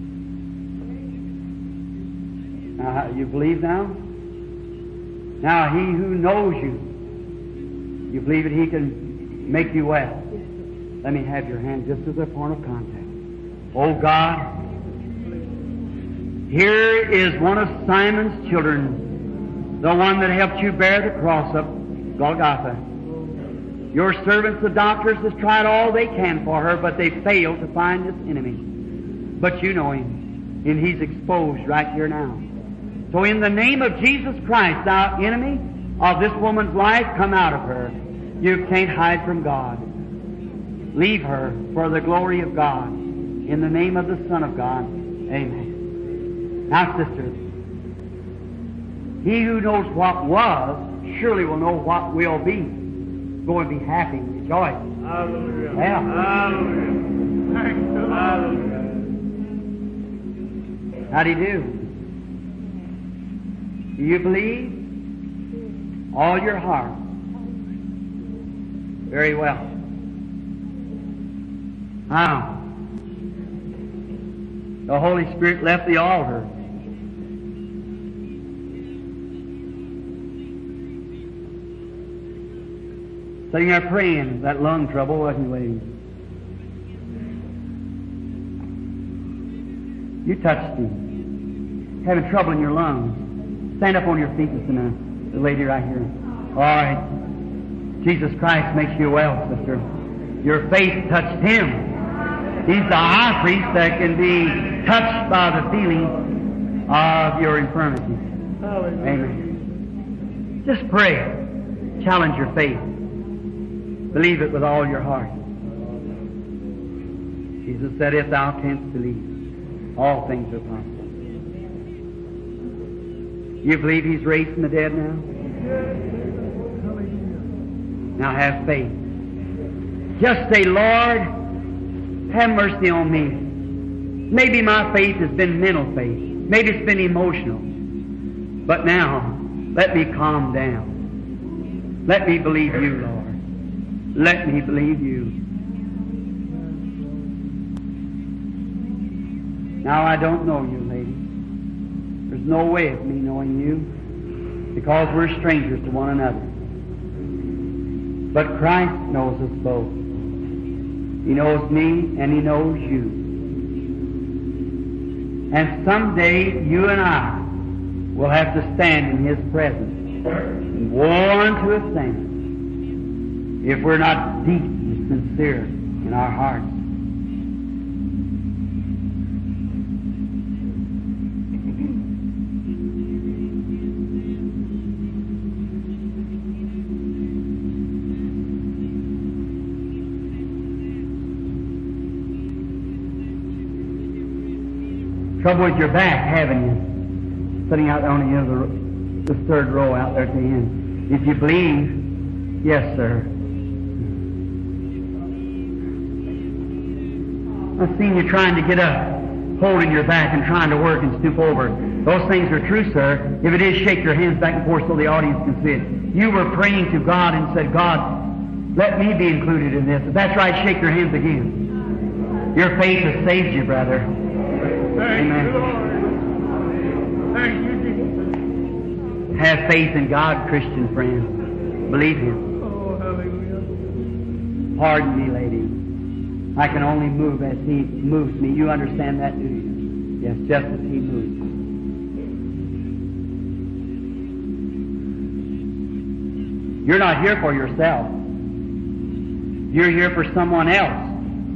Now, you believe now? Now, He who knows you, you believe that He can make you well. Let me have your hand just as a point of contact. Oh God, here is one of Simon's children, the one that helped you bear the cross up Golgotha. Your servants, the doctors, has tried all they can for her, but they failed to find this enemy. But you know him, and he's exposed right here now. So in the name of Jesus Christ, thou enemy of this woman's life, come out of her. You can't hide from God. Leave her for the glory of God. In the name of the Son of God. Amen. Now, sister, he who knows what was surely will know what will be. Go and be happy and rejoice. Hallelujah. Yeah. Hallelujah. Thank you. Hallelujah. How do you do? Do you believe? All your heart. Very well. Now, the Holy Spirit left the altar. Sitting there praying, that lung trouble wasn't waiting. You touched him. Having trouble in your lungs. Stand up on your feet and stand. The lady right here. All right. Jesus Christ makes you well, sister. Your faith touched Him. He's the high priest that can be touched by the feeling of your infirmity. Amen. Just pray. Challenge your faith. Believe it with all your heart. Jesus said, if thou canst believe, all things are possible. You believe He's raised from the dead now? Now have faith. Just say, Lord, have mercy on me. Maybe my faith has been mental faith. Maybe it's been emotional. But now, let me calm down. Let me believe you, Lord. Let me believe you. Now, I don't know you, lady. There's no way of me knowing you because we're strangers to one another. But Christ knows us both. He knows me and He knows you. And someday you and I will have to stand in His presence. And woe unto us then if we're not deep and sincere in our hearts. Trouble with your back, haven't you? Sitting out on the end of the third row out there at the end. If you believe, yes, sir. I've seen you trying to get up, holding your back and trying to work and stoop over. Those things are true, sir. If it is, shake your hands back and forth so the audience can see it. You were praying to God and said, God, let me be included in this. If that's right, shake your hands again. Your faith has saved you, brother. Thank Amen. you, Lord. Thank you, Jesus. Have faith in God, Christian friend. Believe Him. Oh, hallelujah. Pardon me, lady. I can only move as He moves me. You understand that, do you? Yes, just as He moves. You're not here for yourself. You're here for someone else.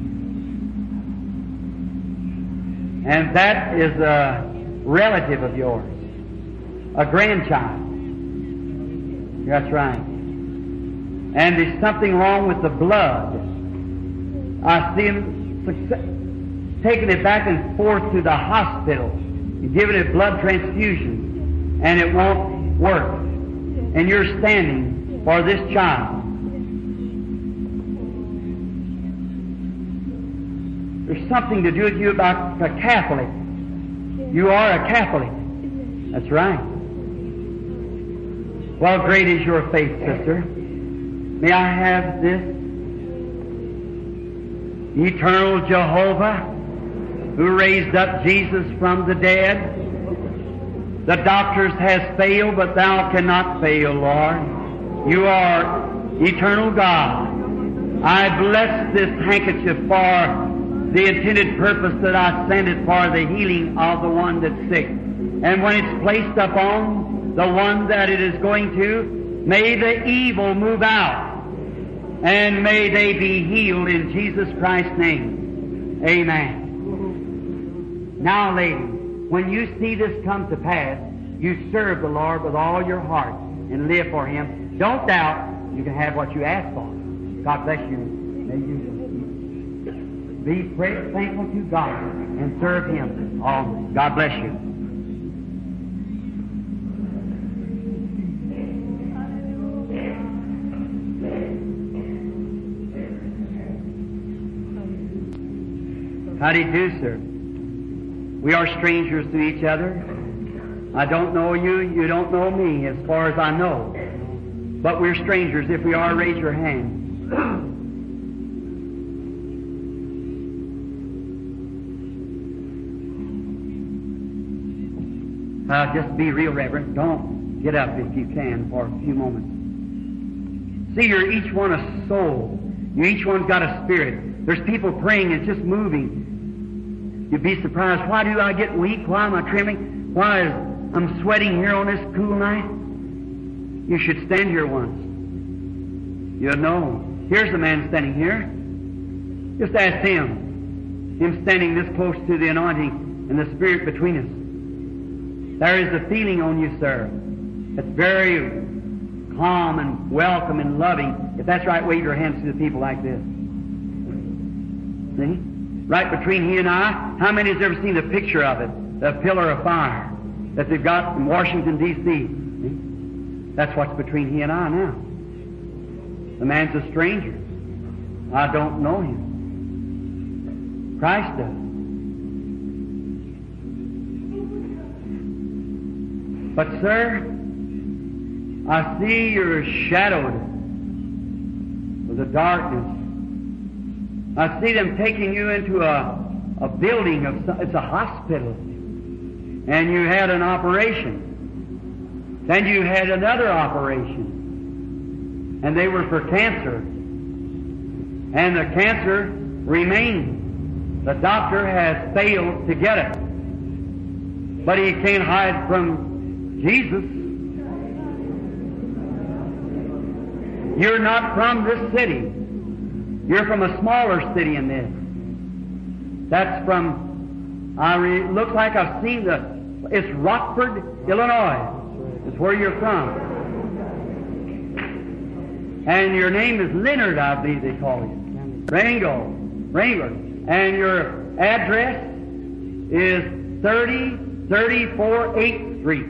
And that is a relative of yours, a grandchild. That's right. And there's something wrong with the blood. I see him taking it back and forth to the hospital and giving it blood transfusion, and it won't work. And you're standing for this child. There's something to do with you about a Catholic. You are a Catholic. That's right. Well, great is your faith, sister. May I have this? Eternal Jehovah, who raised up Jesus from the dead. The doctors has failed, but Thou cannot fail, Lord. You are eternal God. I bless this handkerchief for the intended purpose that I send it for the healing of the one that's sick. And when it's placed upon the one that it is going to, may the evil move out, and may they be healed in Jesus Christ's name. Amen. Now, lady, when you see this come to pass, you serve the Lord with all your heart and live for Him. Don't doubt you can have what you ask for. God bless you. May you be thankful to God and serve Him always. God bless you. How do you do, sir? We are strangers to each other. I don't know you, you don't know me, as far as I know. But we're strangers. If we are, raise your hand. Just be real reverent. Don't get up if you can for a few moments. See, you're each one a soul. You each one's got a spirit. There's people praying, it's just moving. You'd be surprised. Why do I get weak? Why am I trembling? Why is I'm sweating here on this cool night? You should stand here once. You'll know. Here's the man standing here. Just ask him. Him standing this close to the anointing and the Spirit between us. There is a feeling on you, sir. It's very calm and welcome and loving. If that's right, wave your hands to the people like this. See? Right between he and I. How many has ever seen a picture of it? The pillar of fire that they've got in Washington, D.C. See? That's what's between he and I now. The man's a stranger. I don't know him. Christ does. But, sir, I see you're shadowed with the darkness. I see them taking you into a building it's a hospital, and you had an operation. Then you had another operation. and they were for cancer. And the cancer remained. The doctor has failed to get it. But he can't hide from Jesus. You're not from this city. You're from a smaller city in this. That's from, looks like I've seen it's Rockford, Illinois. It's where you're from. And your name is Leonard, I believe they call you. Wrangler. And your address is 3034 8th Street.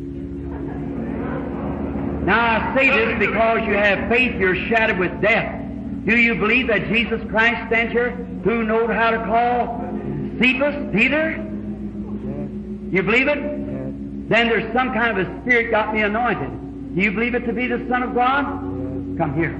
Now I say this because you have faith, you're shattered with death. Do you believe that Jesus Christ stands here, who knows how to call Cephas, Peter? You believe it? Then there's some kind of a spirit got me anointed. Do you believe it to be the Son of God? Come here.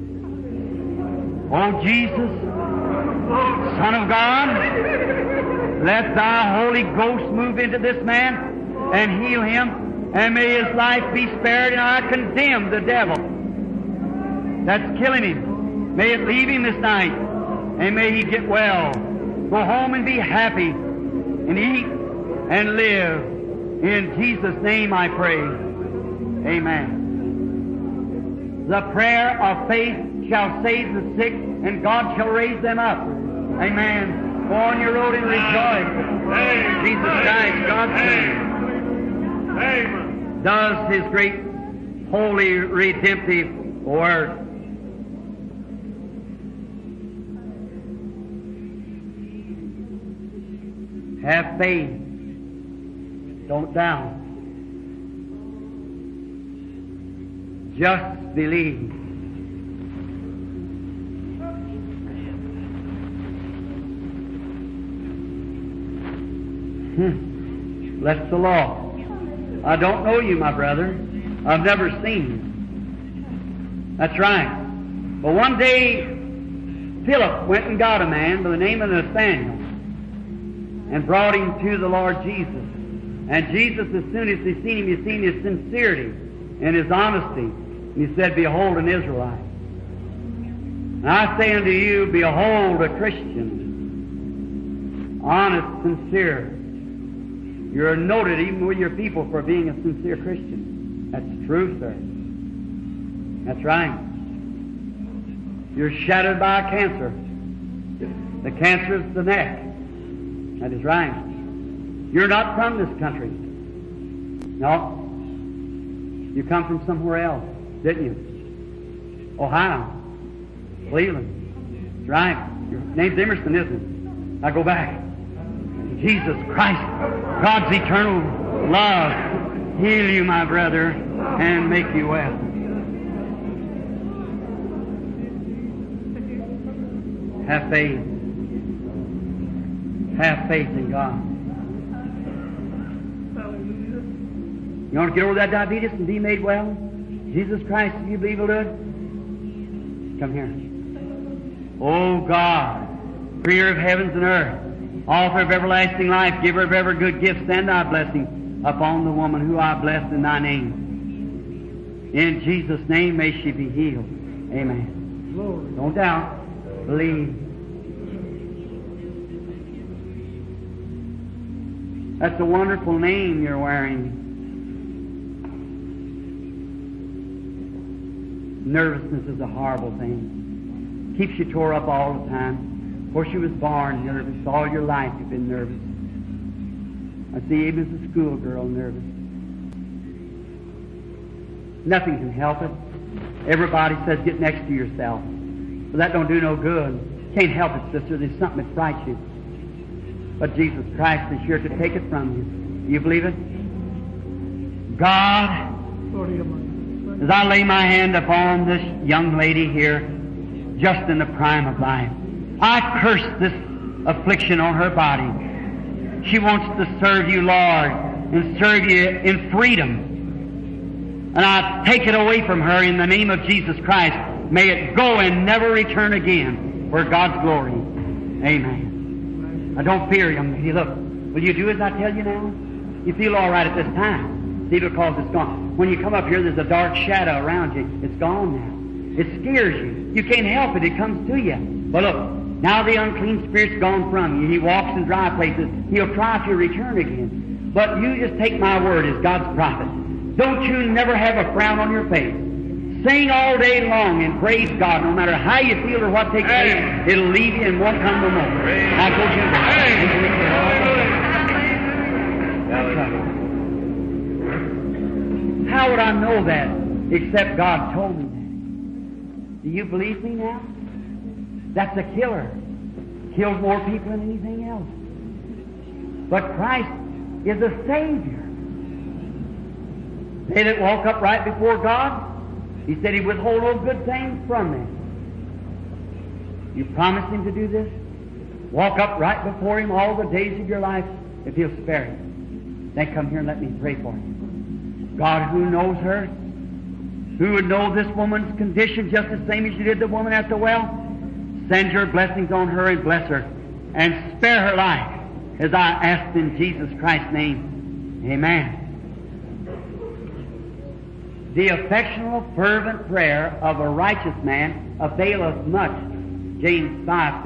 Oh, Jesus, Son of God, let Thy Holy Ghost move into this man and heal him, and may his life be spared, and I condemn the devil that's killing him. May it leave him this night, and may he get well. Go home and be happy, and eat and live. In Jesus' name I pray. Amen. The prayer of faith shall save the sick, and God shall raise them up. Amen. Go on your road and rejoice. Jesus Christ, God's Son, does His great, holy, redemptive work. Have faith. Don't doubt. Just believe. Bless the Lord. I don't know you, my brother. I've never seen you. That's right. But one day, Philip went and got a man by the name of Nathaniel and brought him to the Lord Jesus. And Jesus, as soon as he seen him, he seen his sincerity and his honesty. And he said, "Behold an Israelite." And I say unto you, behold a Christian. Honest, sincere. You're noted even with your people for being a sincere Christian. That's true, sir. That's right. You're shattered by a cancer. The cancer is the neck. That is right. You're not from this country. No. You come from somewhere else, didn't you? Ohio. Cleveland. That's right. Your name's Emerson, isn't it? Now go back. Jesus Christ, God's eternal love, heal you, my brother, and make you well. Have faith. Have faith in God. You want to get over that diabetes and be made well? Jesus Christ, if you believe will do it? Come here. Oh God, Creator of heavens and earth, Author of everlasting life, Giver of every good gift, send Thy blessing upon the woman who I bless in Thy name. In Jesus' name may she be healed. Amen. Glory. Don't doubt. Believe. That's a wonderful name you're wearing. Nervousness is a horrible thing. Keeps you tore up all the time. Of course, you was born nervous. All your life you've been nervous. I see even as a schoolgirl nervous. Nothing can help it. Everybody says get next to yourself. But that don't do no good. Can't help it, sister. There's something that frights you. But Jesus Christ is here to take it from you. Do you believe it? God, as I lay my hand upon this young lady here, just in the prime of life, I curse this affliction on her body. She wants to serve you, Lord, and serve you in freedom. And I take it away from her in the name of Jesus Christ. May it go and never return again for God's glory. Amen. I don't fear, young lady. Look, will you do as I tell you now? You feel all right at this time. See, because it's gone. When you come up here, there's a dark shadow around you. It's gone now. It scares you. You can't help it. It comes to you. But look, now the unclean spirit's gone from you. He walks in dry places. He'll try to return again. But you just take my word as God's prophet. Don't you never have a frown on your face. Sing all day long and praise God. No matter how you feel or what takes place, it'll leave you and won't come no more. Now go to How would I know that except God told me that? Do you believe me now? That's a killer. Kills more people than anything else. But Christ is a Savior. They that walk upright before God, He said He withhold no good things from them. You promise Him to do this? Walk upright before Him all the days of your life if He'll spare you. Then come here and let me pray for you. God who knows her, who would know this woman's condition just the same as you did the woman at the well, send your blessings on her and bless her and spare her life as I ask in Jesus Christ's name. Amen. The affectionate, fervent prayer of a righteous man availeth much. James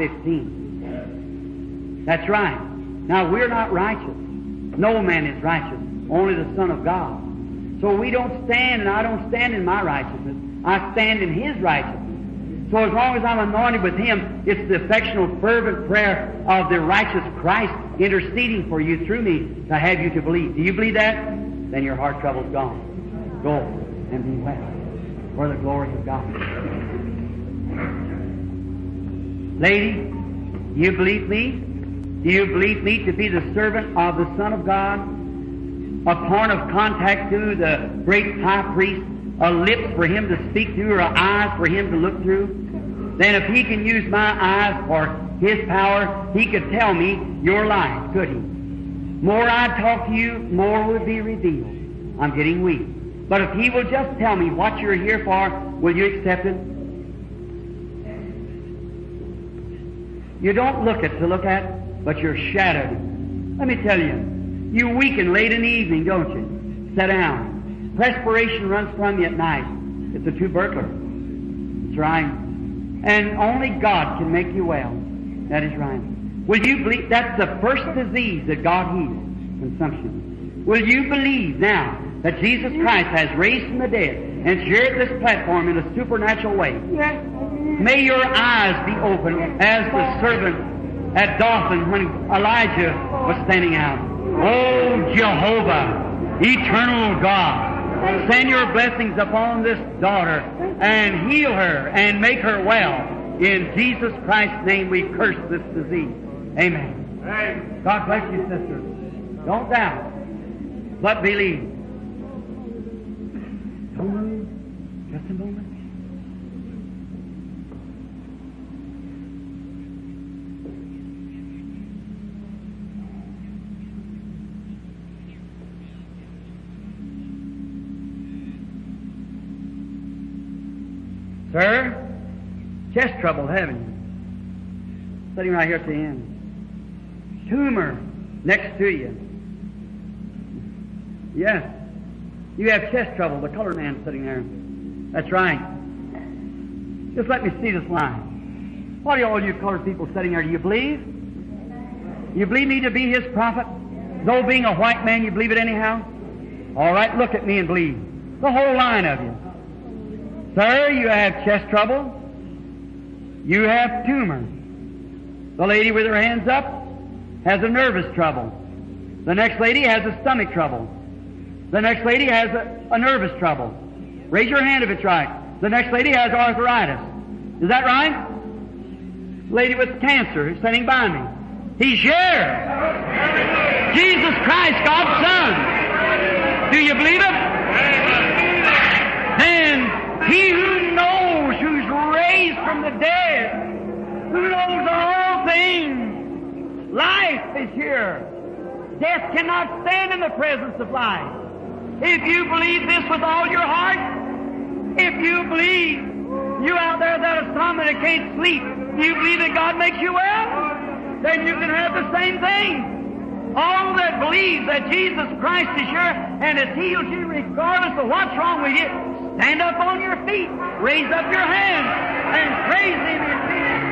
5:15. That's right. Now, we're not righteous. No man is righteous. Only the Son of God. So we don't stand, and I don't stand in my righteousness. I stand in His righteousness. So as long as I'm anointed with Him, it's the affectionate, fervent prayer of the righteous Christ interceding for you through me to have you to believe. Do you believe that? Then your heart trouble's gone. Go and be well for the glory of God. Lady, do you believe me? Do you believe me to be the servant of the Son of God? A point of contact to the great high priest, a lips for Him to speak through, or eyes for Him to look through? Then if He can use my eyes for His power, He could tell me your life, could He? More I talk to you, more will be revealed. I'm getting weak. But if He will just tell me what you're here for, will you accept it? You don't look at to look at, but you're shadowed. Let me tell you, you weaken late in the evening, don't you? Sit down. Perspiration runs from you at night. It's a tubercular. That's right. And only God can make you well. That is right. Will you believe that's the first disease that God heals? Consumption. Will you believe now that Jesus Christ has raised from the dead and shared this platform in a supernatural way? Yes. May your eyes be open as the servant at Dothan when Elijah was standing out. Oh, Jehovah, eternal God, send your blessings upon this daughter and heal her and make her well. In Jesus Christ's name we curse this disease. Amen. God bless you, sister. Don't doubt, but believe. Don't move. Just a moment. Sir, chest trouble, haven't you? Sitting right here at the end. Tumor next to you. Yes. You have chest trouble. The colored man sitting there. That's right. Just let me see this line. What are all you colored people sitting there? Do you believe? You believe me to be His prophet? Though being a white man, you believe it anyhow? All right, look at me and believe. The whole line of you. Sir, you have chest trouble. You have tumor. The lady with her hands up has a nervous trouble. The next lady has a stomach trouble. The next lady has a nervous trouble. Raise your hand if it's right. The next lady has arthritis. Is that right? Lady with cancer who's standing by me. He's here. Jesus Christ, God's Son. Do you believe it? Then He who knows, who's raised from the dead, who knows all things, life is here. Death cannot stand in the presence of life. If you believe this with all your heart, if you believe, you out there that are some that can't sleep, do you believe that God makes you well? Then you can have the same thing. All that believes that Jesus Christ is sure and has healed you regardless of what's wrong with you, stand up on your feet, raise up your hands, and praise Him in Jesus'